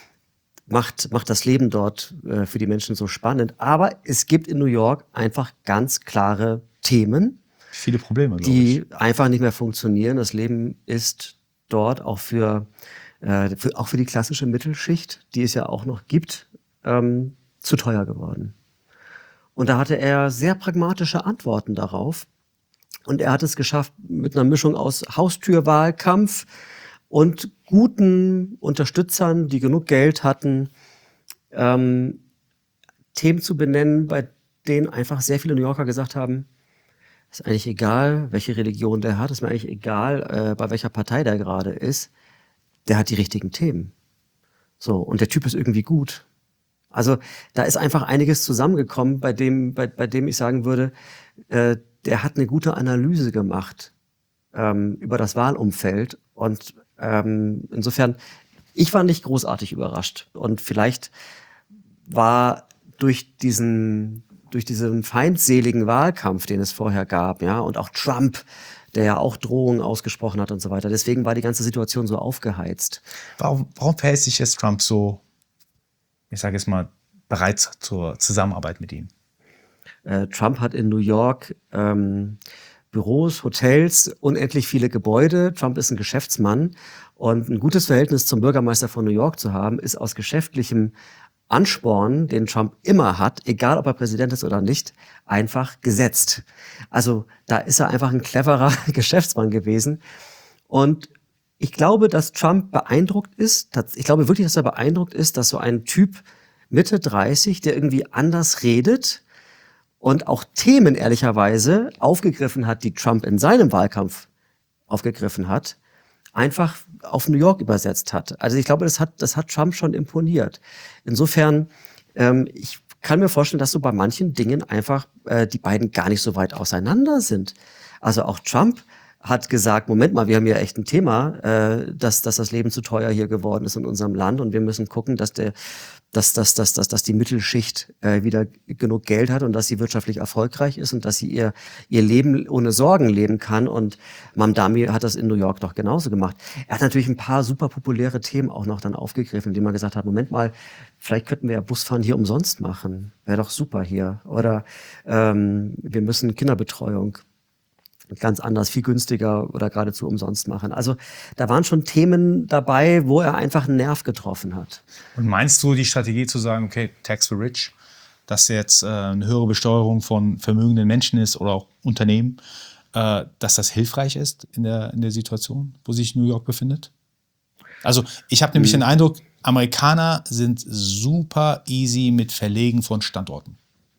macht, macht das Leben dort äh, für die Menschen so spannend. Aber es gibt in New York einfach ganz klare Themen, Viele Probleme, glaube die ich. einfach nicht mehr funktionieren. Das Leben ist dort auch für, äh, für, auch für die klassische Mittelschicht, die es ja auch noch gibt, ähm, zu teuer geworden. Und da hatte er sehr pragmatische Antworten darauf. Und er hat es geschafft, mit einer Mischung aus Haustürwahlkampf und guten Unterstützern, die genug Geld hatten, ähm, Themen zu benennen, bei denen einfach sehr viele New Yorker gesagt haben, ist eigentlich egal, welche Religion der hat, ist mir eigentlich egal, äh, bei welcher Partei der gerade ist, der hat die richtigen Themen. So, und der Typ ist irgendwie gut. Also da ist einfach einiges zusammengekommen, bei dem, bei, bei dem ich sagen würde, äh, der hat eine gute Analyse gemacht ähm, über das Wahlumfeld. Und ähm, insofern, ich war nicht großartig überrascht. Und vielleicht war durch diesen, durch diesen feindseligen Wahlkampf, den es vorher gab, ja, und auch Trump, der ja auch Drohungen ausgesprochen hat und so weiter. Deswegen war die ganze Situation so aufgeheizt. Warum, warum verhält sich jetzt Trump so, ich sage jetzt mal, bereit zur Zusammenarbeit mit ihm? Äh, Trump hat in New York ähm, Büros, Hotels, unendlich viele Gebäude. Trump ist ein Geschäftsmann und ein gutes Verhältnis zum Bürgermeister von New York zu haben, ist aus geschäftlichem Ansporn, den Trump immer hat, egal ob er Präsident ist oder nicht, einfach gesetzt. Also da ist er einfach ein cleverer Geschäftsmann gewesen. Und ich glaube, dass Trump beeindruckt ist, ich glaube wirklich, dass er beeindruckt ist, dass so ein Typ Mitte dreißig, der irgendwie anders redet und auch Themen ehrlicherweise aufgegriffen hat, die Trump in seinem Wahlkampf aufgegriffen hat, einfach auf New York übersetzt hat. Also ich glaube, das hat, das hat Trump schon imponiert. Insofern, ähm, ich kann mir vorstellen, dass so bei manchen Dingen einfach äh, die beiden gar nicht so weit auseinander sind. Also auch Trump hat gesagt, Moment mal, wir haben ja echt ein Thema, äh, dass, dass das Leben zu teuer hier geworden ist in unserem Land und wir müssen gucken, dass der, dass, dass, dass, dass, dass die Mittelschicht äh, wieder genug Geld hat und dass sie wirtschaftlich erfolgreich ist und dass sie ihr, ihr Leben ohne Sorgen leben kann. Und Mamdani hat das in New York doch genauso gemacht. Er hat natürlich ein paar super populäre Themen auch noch dann aufgegriffen, indem er gesagt hat, Moment mal, vielleicht könnten wir ja Busfahren hier umsonst machen. Wäre doch super hier. Oder ähm, wir müssen Kinderbetreuung ganz anders, viel günstiger oder geradezu umsonst machen. Also da waren schon Themen dabei, wo er einfach einen Nerv getroffen hat. Und meinst du die Strategie zu sagen, okay, Tax for Rich, dass jetzt äh, eine höhere Besteuerung von vermögenden Menschen ist oder auch Unternehmen, äh, dass das hilfreich ist in der, in der Situation, wo sich New York befindet? Also ich habe nämlich mhm. den Eindruck, Amerikaner sind super easy mit Verlegen von Standorten.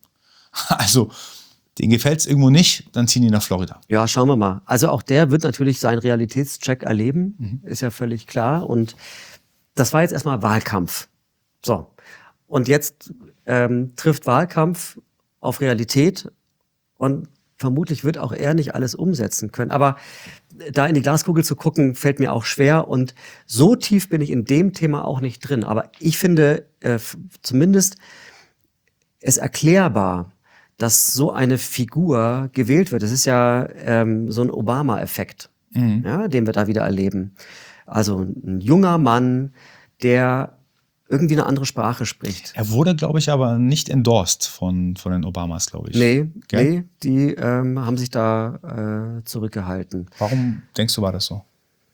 Also denen gefällt es irgendwo nicht, dann ziehen die nach Florida. Ja, schauen wir mal. Also auch der wird natürlich seinen Realitätscheck erleben, mhm. ist ja völlig klar. Und das war jetzt erstmal Wahlkampf. So, und jetzt ähm, trifft Wahlkampf auf Realität und vermutlich wird auch er nicht alles umsetzen können. Aber da in die Glaskugel zu gucken, fällt mir auch schwer. Und so tief bin ich in dem Thema auch nicht drin. Aber ich finde äh, zumindest es erklärbar, dass so eine Figur gewählt wird. Das ist ja ähm, so ein Obama-Effekt, mhm. ja, den wir da wieder erleben. Also ein junger Mann, der irgendwie eine andere Sprache spricht. Er wurde, glaube ich, aber nicht endorsed von, von den Obamas, glaube ich. Nee, Gell? nee, die ähm, haben sich da äh, zurückgehalten. Warum denkst du, war das so?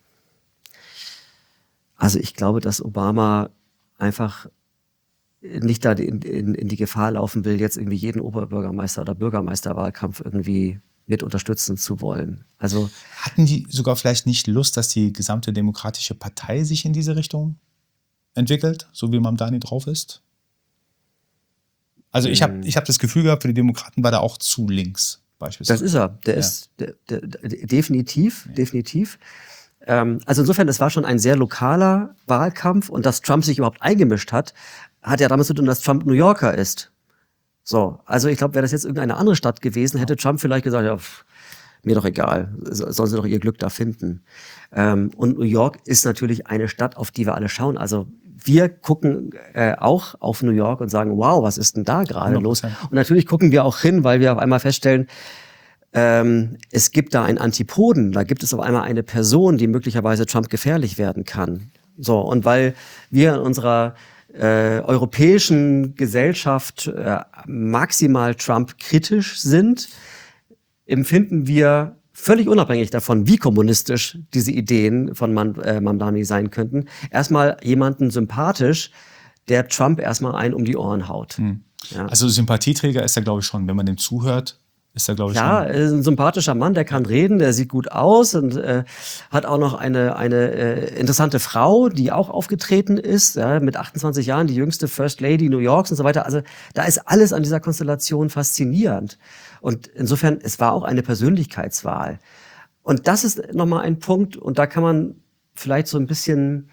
Also ich glaube, dass Obama einfach nicht da in, in, in die Gefahr laufen will, jetzt irgendwie jeden Oberbürgermeister oder Bürgermeisterwahlkampf irgendwie mit unterstützen zu wollen. Also hatten die sogar vielleicht nicht Lust, dass die gesamte Demokratische Partei sich in diese Richtung entwickelt, so wie Mamdani drauf ist? Also ich habe ich hab das Gefühl gehabt, für die Demokraten war der auch zu links beispielsweise. Das ist er. Der ja. ist der, der, der, definitiv, ja. definitiv. Ähm, also insofern, es war schon ein sehr lokaler Wahlkampf und dass Trump sich überhaupt eingemischt hat, hat ja damit zu tun, dass Trump New Yorker ist. So, also ich glaube, wäre das jetzt irgendeine andere Stadt gewesen, hätte Trump vielleicht gesagt, ja, pff, mir doch egal, sollen sie doch ihr Glück da finden. Ähm, und New York ist natürlich eine Stadt, auf die wir alle schauen. Also wir gucken äh, auch auf New York und sagen, wow, was ist denn da gerade los? Und natürlich gucken wir auch hin, weil wir auf einmal feststellen, ähm, es gibt da einen Antipoden, da gibt es auf einmal eine Person, die möglicherweise Trump gefährlich werden kann. So, und weil wir in unserer äh, europäischen Gesellschaft äh, maximal Trump kritisch sind, empfinden wir völlig unabhängig davon, wie kommunistisch diese Ideen von Man, äh, Mamdani sein könnten, erstmal jemanden sympathisch, der Trump erstmal einen um die Ohren haut. Hm. Ja. Also Sympathieträger ist er, glaube ich, schon, wenn man dem zuhört, ist er, glaube ich, ja, schon. Ja, ist ein sympathischer Mann, der kann reden, der sieht gut aus und äh, hat auch noch eine eine äh, interessante Frau, die auch aufgetreten ist, ja, mit achtundzwanzig Jahren, die jüngste First Lady New Yorks und so weiter. Also da ist alles an dieser Konstellation faszinierend. Und insofern, es war auch eine Persönlichkeitswahl. Und das ist nochmal ein Punkt, und da kann man vielleicht so ein bisschen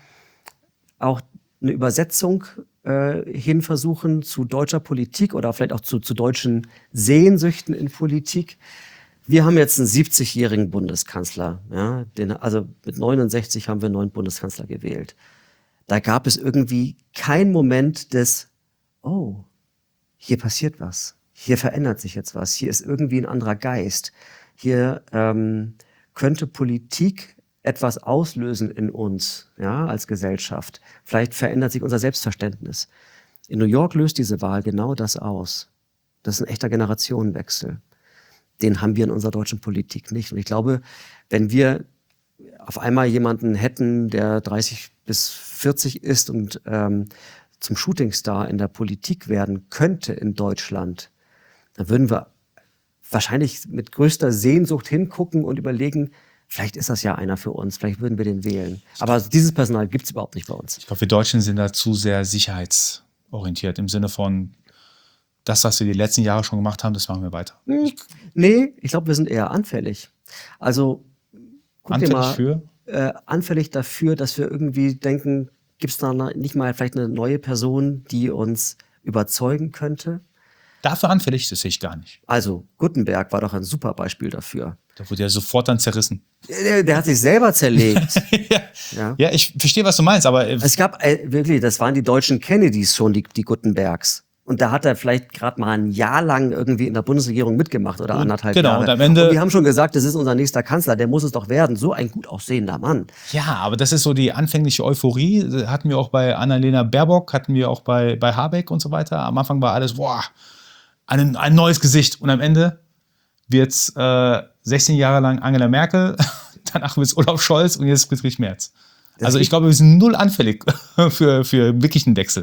auch eine Übersetzung äh, hin versuchen zu deutscher Politik oder vielleicht auch zu, zu deutschen Sehnsüchten in Politik. Wir haben jetzt einen siebzigjährigen Bundeskanzler. Ja, den, also mit neunundsechzig haben wir einen neuen Bundeskanzler gewählt. Da gab es irgendwie keinen Moment des, oh, hier passiert was. Hier verändert sich jetzt was. Hier ist irgendwie ein anderer Geist. Hier ähm, könnte Politik etwas auslösen in uns, ja, als Gesellschaft. Vielleicht verändert sich unser Selbstverständnis. In New York löst diese Wahl genau das aus. Das ist ein echter Generationenwechsel. Den haben wir in unserer deutschen Politik nicht. Und ich glaube, wenn wir auf einmal jemanden hätten, der dreißig bis vierzig ist und ähm, zum Shootingstar in der Politik werden könnte in Deutschland, dann würden wir wahrscheinlich mit größter Sehnsucht hingucken und überlegen, vielleicht ist das ja einer für uns, vielleicht würden wir den wählen. Aber dieses Personal gibt es überhaupt nicht bei uns. Ich glaube, wir Deutschen sind da zu sehr sicherheitsorientiert, im Sinne von, das, was wir die letzten Jahre schon gemacht haben, das machen wir weiter. Hm, nee, ich glaube, wir sind eher anfällig. Also, guck anfällig dir mal, für? Äh, anfällig dafür, dass wir irgendwie denken, gibt es da nicht mal vielleicht eine neue Person, die uns überzeugen könnte? Dafür anfällig, das sehe ich gar nicht. Also, Gutenberg war doch ein super Beispiel dafür. Da wurde ja sofort dann zerrissen. Der, der hat sich selber zerlegt. ja. Ja. ja, ich verstehe, was du meinst, aber... Äh, es gab, äh, wirklich, das waren die deutschen Kennedys schon, die, die Gutenbergs. Und da hat er vielleicht gerade mal ein Jahr lang irgendwie in der Bundesregierung mitgemacht oder anderthalb genau, Jahre. Und am Ende. Und die haben schon gesagt, das ist unser nächster Kanzler, der muss es doch werden. So ein gut aussehender Mann. Ja, aber das ist so die anfängliche Euphorie. Hatten wir auch bei Annalena Baerbock, hatten wir auch bei, bei Habeck und so weiter. Am Anfang war alles, boah, ein, ein neues Gesicht. Und am Ende wird es äh, sechzehn Jahre lang Angela Merkel, danach wird es Olaf Scholz und jetzt Friedrich Merz. Das also ich glaube, wir sind null anfällig für, für wirklich einen Wechsel.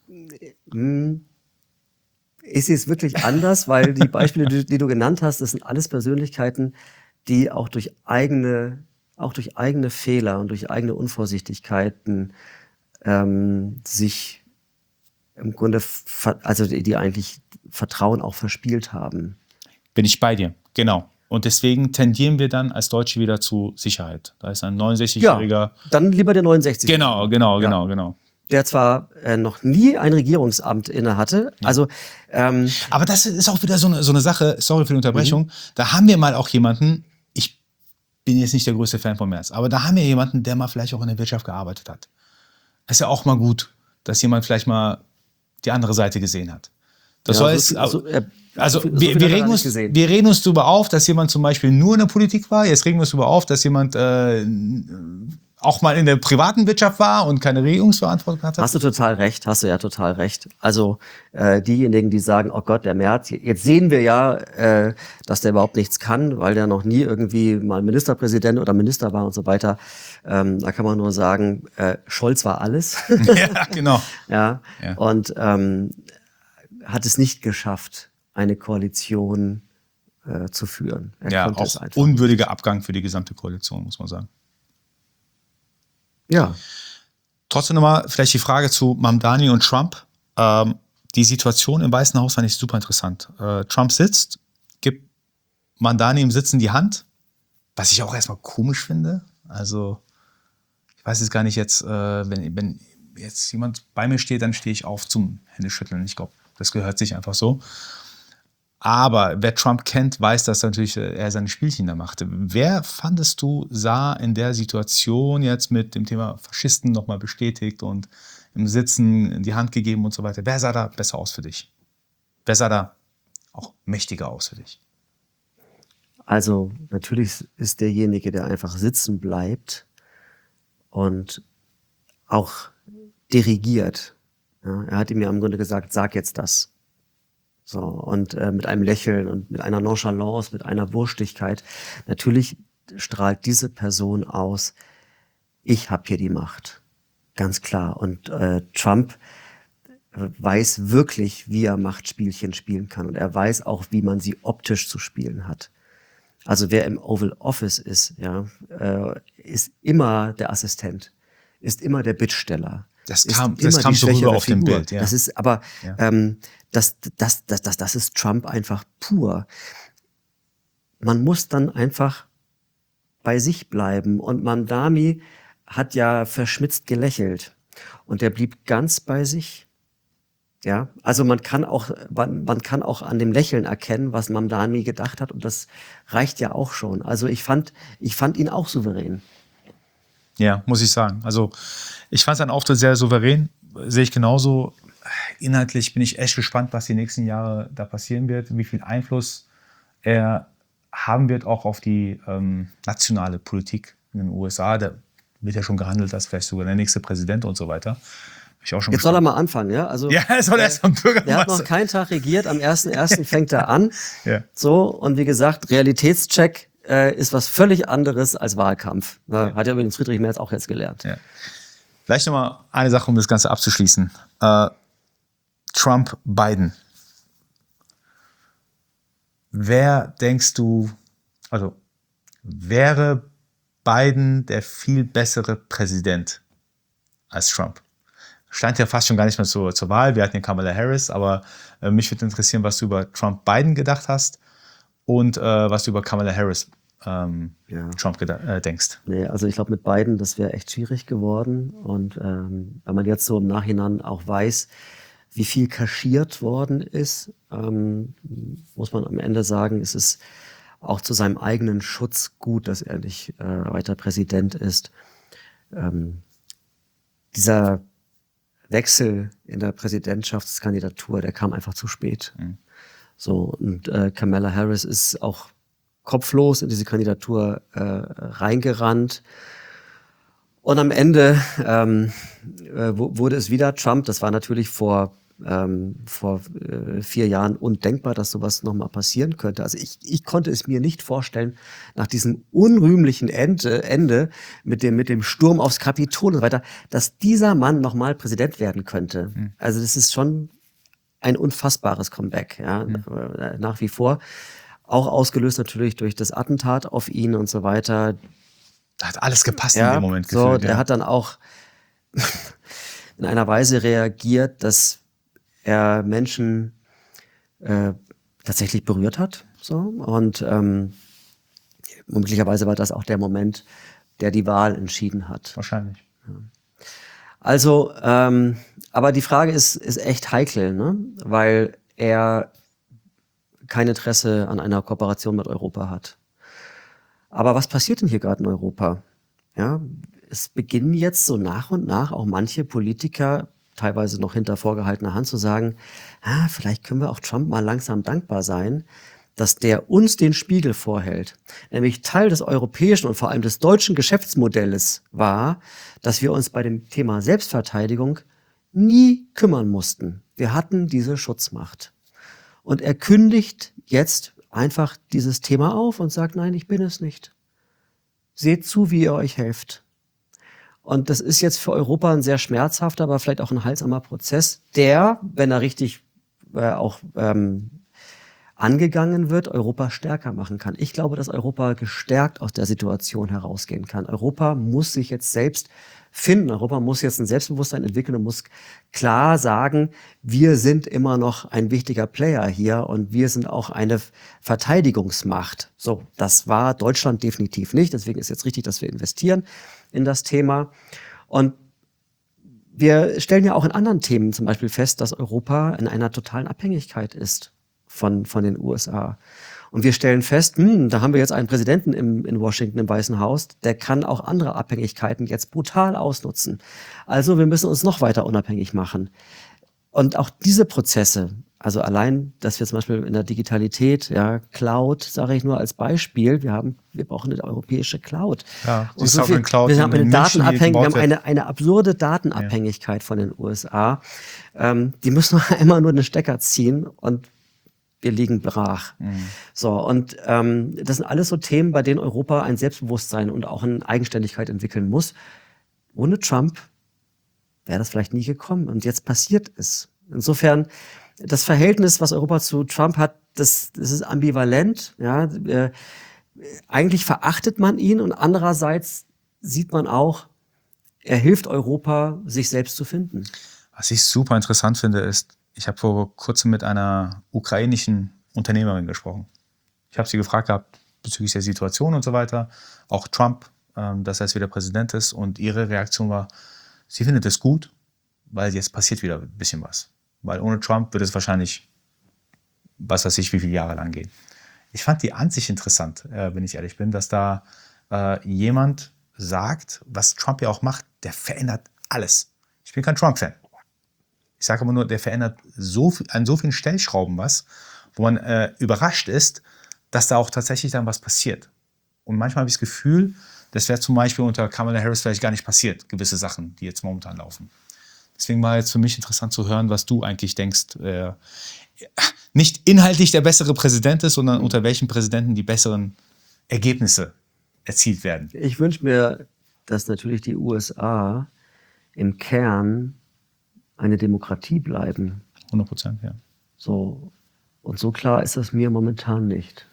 Ich sehe es wirklich anders, weil die Beispiele, die, die du genannt hast, das sind alles Persönlichkeiten, die auch durch eigene, auch durch eigene Fehler und durch eigene Unvorsichtigkeiten ähm, sich im Grunde, also die, die eigentlich Vertrauen auch verspielt haben. Bin ich bei dir, genau. Und deswegen tendieren wir dann als Deutsche wieder zu Sicherheit. Da ist ein neunundsechzigjähriger. Ja, dann lieber der neunundsechzigjährige. Genau, genau, genau, ja. genau. Der zwar äh, noch nie ein Regierungsamt inne hatte, ja. also ähm, aber das ist auch wieder so eine, so eine Sache, sorry für die Unterbrechung, mhm. da haben wir mal auch jemanden, ich bin jetzt nicht der größte Fan von Merz, aber da haben wir jemanden, der mal vielleicht auch in der Wirtschaft gearbeitet hat. Ist ja auch mal gut, dass jemand vielleicht mal die andere Seite gesehen hat. Das Ja, soll so- jetzt, so- er- also so viel wir, hat wir, er regen nicht uns, gesehen. wir reden uns darüber auf, dass jemand zum Beispiel nur in der Politik war. Jetzt regen wir uns darüber auf, dass jemand äh, auch mal in der privaten Wirtschaft war und keine Regierungsverantwortung hatte. Hast du total recht, hast du ja total recht. Also äh, diejenigen, die sagen, oh Gott, der Merz, jetzt sehen wir ja, äh, dass der überhaupt nichts kann, weil der noch nie irgendwie mal Ministerpräsident oder Minister war und so weiter. Ähm, da kann man nur sagen, äh, Scholz war alles. Ja, genau. ja. Ja. Und ähm, hat es nicht geschafft, eine Koalition äh, zu führen. Er Ja, konnte es auch einfach. unwürdiger Abgang für die gesamte Koalition, muss man sagen. Ja. Trotzdem nochmal vielleicht die Frage zu Mamdani und Trump. Ähm, die Situation im Weißen Haus fand ich super interessant. Äh, Trump sitzt, gibt Mamdani im Sitzen die Hand, was ich auch erstmal komisch finde. Also, ich weiß jetzt gar nicht jetzt, äh, wenn, wenn jetzt jemand bei mir steht, dann stehe ich auf zum Händeschütteln. Ich glaube, das gehört sich einfach so. Aber wer Trump kennt, weiß, dass natürlich er seine Spielchen da machte. Wer fandest du, sah in der Situation jetzt mit dem Thema Faschisten nochmal bestätigt und im Sitzen in die Hand gegeben und so weiter? Wer sah da besser aus für dich? Wer sah da auch mächtiger aus für dich? Also natürlich ist derjenige, der einfach sitzen bleibt und auch dirigiert. Ja, er hat ihm ja im Grunde gesagt, sag jetzt das. So, und äh, mit einem Lächeln und mit einer Nonchalance, mit einer Wurstigkeit. Natürlich strahlt diese Person aus, ich habe hier die Macht. Ganz klar. Und äh, Trump weiß wirklich, wie er Machtspielchen spielen kann. Und er weiß auch, wie man sie optisch zu spielen hat. Also wer im Oval Office ist, ja, äh, ist immer der Assistent, ist immer der Bittsteller. Das ist kam, immer das kam die so rüber schwächere auf dem Figur. Bild. Ja. Das ist aber, Ja. ähm, das, das, das, das, das ist Trump einfach pur. Man muss dann einfach bei sich bleiben. Und Mamdani hat ja verschmitzt gelächelt. Und er blieb ganz bei sich. Ja, also man kann auch, man, man kann auch an dem Lächeln erkennen, was Mamdani gedacht hat. Und das reicht ja auch schon. Also ich fand, ich fand ihn auch souverän. Ja, muss ich sagen. Also ich fand seinen Auftritt sehr souverän, sehe ich genauso. Inhaltlich bin ich echt gespannt, was die nächsten Jahre da passieren wird, wie viel Einfluss er haben wird auch auf die ähm, nationale Politik in den U S A. Da wird ja schon gehandelt, als vielleicht sogar der nächste Präsident und so weiter. Bin ich auch schon Jetzt soll er gespannt. mal anfangen, ja? Also, Ja, er soll erst am der hat noch Bürgermeister. keinen Tag regiert, am ersten ersten fängt er an. Ja. So, und wie gesagt, Realitätscheck äh, ist was völlig anderes als Wahlkampf. Ja. Hat ja übrigens Friedrich Merz auch jetzt gelernt. Ja. Vielleicht noch mal eine Sache, um das Ganze abzuschließen. Äh, Trump, Biden. Wer denkst du, also wäre Biden der viel bessere Präsident als Trump? Stand ja fast schon gar nicht mehr zur, zur Wahl. Wir hatten ja Kamala Harris, aber äh, mich würde interessieren, was du über Trump-Biden gedacht hast und äh, was du über Kamala Harris ähm, Ja. Trump geda- äh, denkst. Nee, also ich glaube, mit beiden, das wäre echt schwierig geworden. Und ähm, wenn man jetzt so im Nachhinein auch weiß, wie viel kaschiert worden ist, ähm, muss man am Ende sagen, es ist auch zu seinem eigenen Schutz gut, dass er nicht äh, weiter Präsident ist. Ähm, dieser Wechsel in der Präsidentschaftskandidatur, der kam einfach zu spät. Mhm. So, und äh, Kamala Harris ist auch kopflos in diese Kandidatur äh, reingerannt. Und am Ende ähm, äh, wurde es wieder Trump. Das war natürlich vor, ähm, vor äh, vier Jahren undenkbar, dass sowas nochmal passieren könnte. Also ich, ich konnte es mir nicht vorstellen, nach diesem unrühmlichen Ende, Ende mit, dem, mit dem Sturm aufs Kapitol und so weiter, dass dieser Mann nochmal Präsident werden könnte. Mhm. Also das ist schon ein unfassbares Comeback, ja, mhm. nach wie vor. Auch ausgelöst natürlich durch das Attentat auf ihn und so weiter. Da hat alles gepasst ja, in dem Moment so, gefühlt. der Ja. hat dann auch in einer Weise reagiert, dass er Menschen äh, tatsächlich berührt hat. So. Und ähm, möglicherweise war das auch der Moment, der die Wahl entschieden hat. Wahrscheinlich. Ja. Also, ähm, aber die Frage ist, ist echt heikel, ne? Weil er kein Interesse an einer Kooperation mit Europa hat. Aber was passiert denn hier gerade in Europa? Ja, es beginnen jetzt so nach und nach auch manche Politiker teilweise noch hinter vorgehaltener Hand zu sagen, ah, vielleicht können wir auch Trump mal langsam dankbar sein, dass der uns den Spiegel vorhält. Nämlich Teil des europäischen und vor allem des deutschen Geschäftsmodells war, dass wir uns bei dem Thema Selbstverteidigung nie kümmern mussten. Wir hatten diese Schutzmacht. Und er kündigt jetzt einfach dieses Thema auf und sagt, nein, ich bin es nicht. Seht zu, wie ihr euch helft. Und das ist jetzt für Europa ein sehr schmerzhafter, aber vielleicht auch ein heilsamer Prozess, der, wenn er richtig äh, auch ähm, angegangen wird, Europa stärker machen kann. Ich glaube, dass Europa gestärkt aus der Situation herausgehen kann. Europa muss sich jetzt selbst finden. Europa muss jetzt ein Selbstbewusstsein entwickeln und muss klar sagen, wir sind immer noch ein wichtiger Player hier und wir sind auch eine Verteidigungsmacht. So, das war Deutschland definitiv nicht. Deswegen ist jetzt richtig, dass wir investieren in das Thema. Und wir stellen ja auch in anderen Themen zum Beispiel fest, dass Europa in einer totalen Abhängigkeit ist von, von den U S A. Und wir stellen fest, hm, da haben wir jetzt einen Präsidenten im, in Washington im Weißen Haus, der kann auch andere Abhängigkeiten jetzt brutal ausnutzen. Also wir müssen uns noch weiter unabhängig machen. Und auch diese Prozesse, also allein, dass wir zum Beispiel in der Digitalität, ja, Cloud, sage ich nur als Beispiel, wir haben, wir brauchen eine europäische Cloud. Ja, die und so viel, Cloud wir haben eine Datenabhängigkeit, wir haben wird. eine, eine absurde Datenabhängigkeit ja. von den U S A. Ähm, die müssen wir einmal nur den Stecker ziehen und wir liegen brach. Mhm. So, und ähm, das sind alles so Themen, bei denen Europa ein Selbstbewusstsein und auch eine Eigenständigkeit entwickeln muss. Ohne Trump wäre das vielleicht nie gekommen. Und jetzt passiert es. Insofern, das Verhältnis, was Europa zu Trump hat, das, das ist ambivalent. Ja, äh, eigentlich verachtet man ihn und andererseits sieht man auch, er hilft Europa, sich selbst zu finden. Was ich super interessant finde, ist, ich habe vor kurzem mit einer ukrainischen Unternehmerin gesprochen. Ich habe sie gefragt gehabt bezüglich der Situation und so weiter, auch Trump, ähm, dass er jetzt wieder Präsident ist. Und ihre Reaktion war, sie findet es gut, weil jetzt passiert wieder ein bisschen was. Weil ohne Trump würde es wahrscheinlich, was weiß ich, wie viele Jahre lang gehen. Ich fand die Ansicht interessant, äh, wenn ich ehrlich bin, dass da äh, jemand sagt, was Trump ja auch macht, der verändert alles. Ich bin kein Trump-Fan. Ich sage aber nur, der verändert so viel, an so vielen Stellschrauben was, wo man äh, überrascht ist, dass da auch tatsächlich dann was passiert. Und manchmal habe ich das Gefühl, das wäre zum Beispiel unter Kamala Harris vielleicht gar nicht passiert, gewisse Sachen, die jetzt momentan laufen. Deswegen war jetzt für mich interessant zu hören, was du eigentlich denkst, äh, nicht inhaltlich der bessere Präsident ist, sondern unter welchen Präsidenten die besseren Ergebnisse erzielt werden. Ich wünsche mir, dass natürlich die U S A im Kern eine Demokratie bleiben. hundert Prozent, ja. So. Und so klar ist das mir momentan nicht.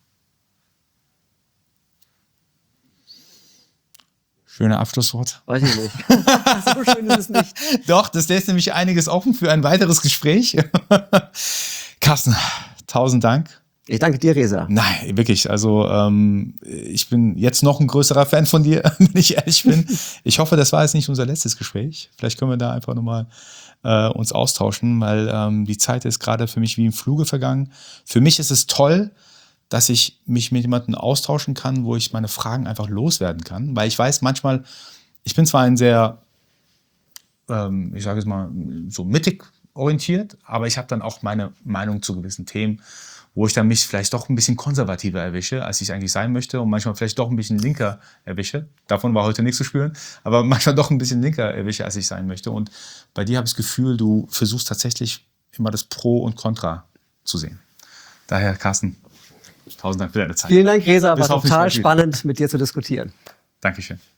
Schöner Abschlusswort. Weiß ich nicht. So schön ist es nicht. Doch, das lässt nämlich einiges offen für ein weiteres Gespräch. Carsten, tausend Dank. Ich danke dir, Reza. Nein, wirklich. Also ähm, ich bin jetzt noch ein größerer Fan von dir, wenn ich ehrlich bin. Ich hoffe, das war jetzt nicht unser letztes Gespräch. Vielleicht können wir da einfach nochmal äh, uns austauschen, weil ähm, die Zeit ist gerade für mich wie im Fluge vergangen. Für mich ist es toll, dass ich mich mit jemandem austauschen kann, wo ich meine Fragen einfach loswerden kann. Weil ich weiß manchmal, ich bin zwar ein sehr, ähm, ich sage es mal, so mittig orientiert, aber ich habe dann auch meine Meinung zu gewissen Themen, wo ich dann mich vielleicht doch ein bisschen konservativer erwische, als ich eigentlich sein möchte und manchmal vielleicht doch ein bisschen linker erwische. Davon war heute nichts zu spüren, aber manchmal doch ein bisschen linker erwische, als ich sein möchte. Und bei dir habe ich das Gefühl, du versuchst tatsächlich immer das Pro und Contra zu sehen. Daher, Carsten, tausend Dank für deine Zeit. Vielen Dank, Reza, war total spannend, mit dir zu diskutieren. Dankeschön.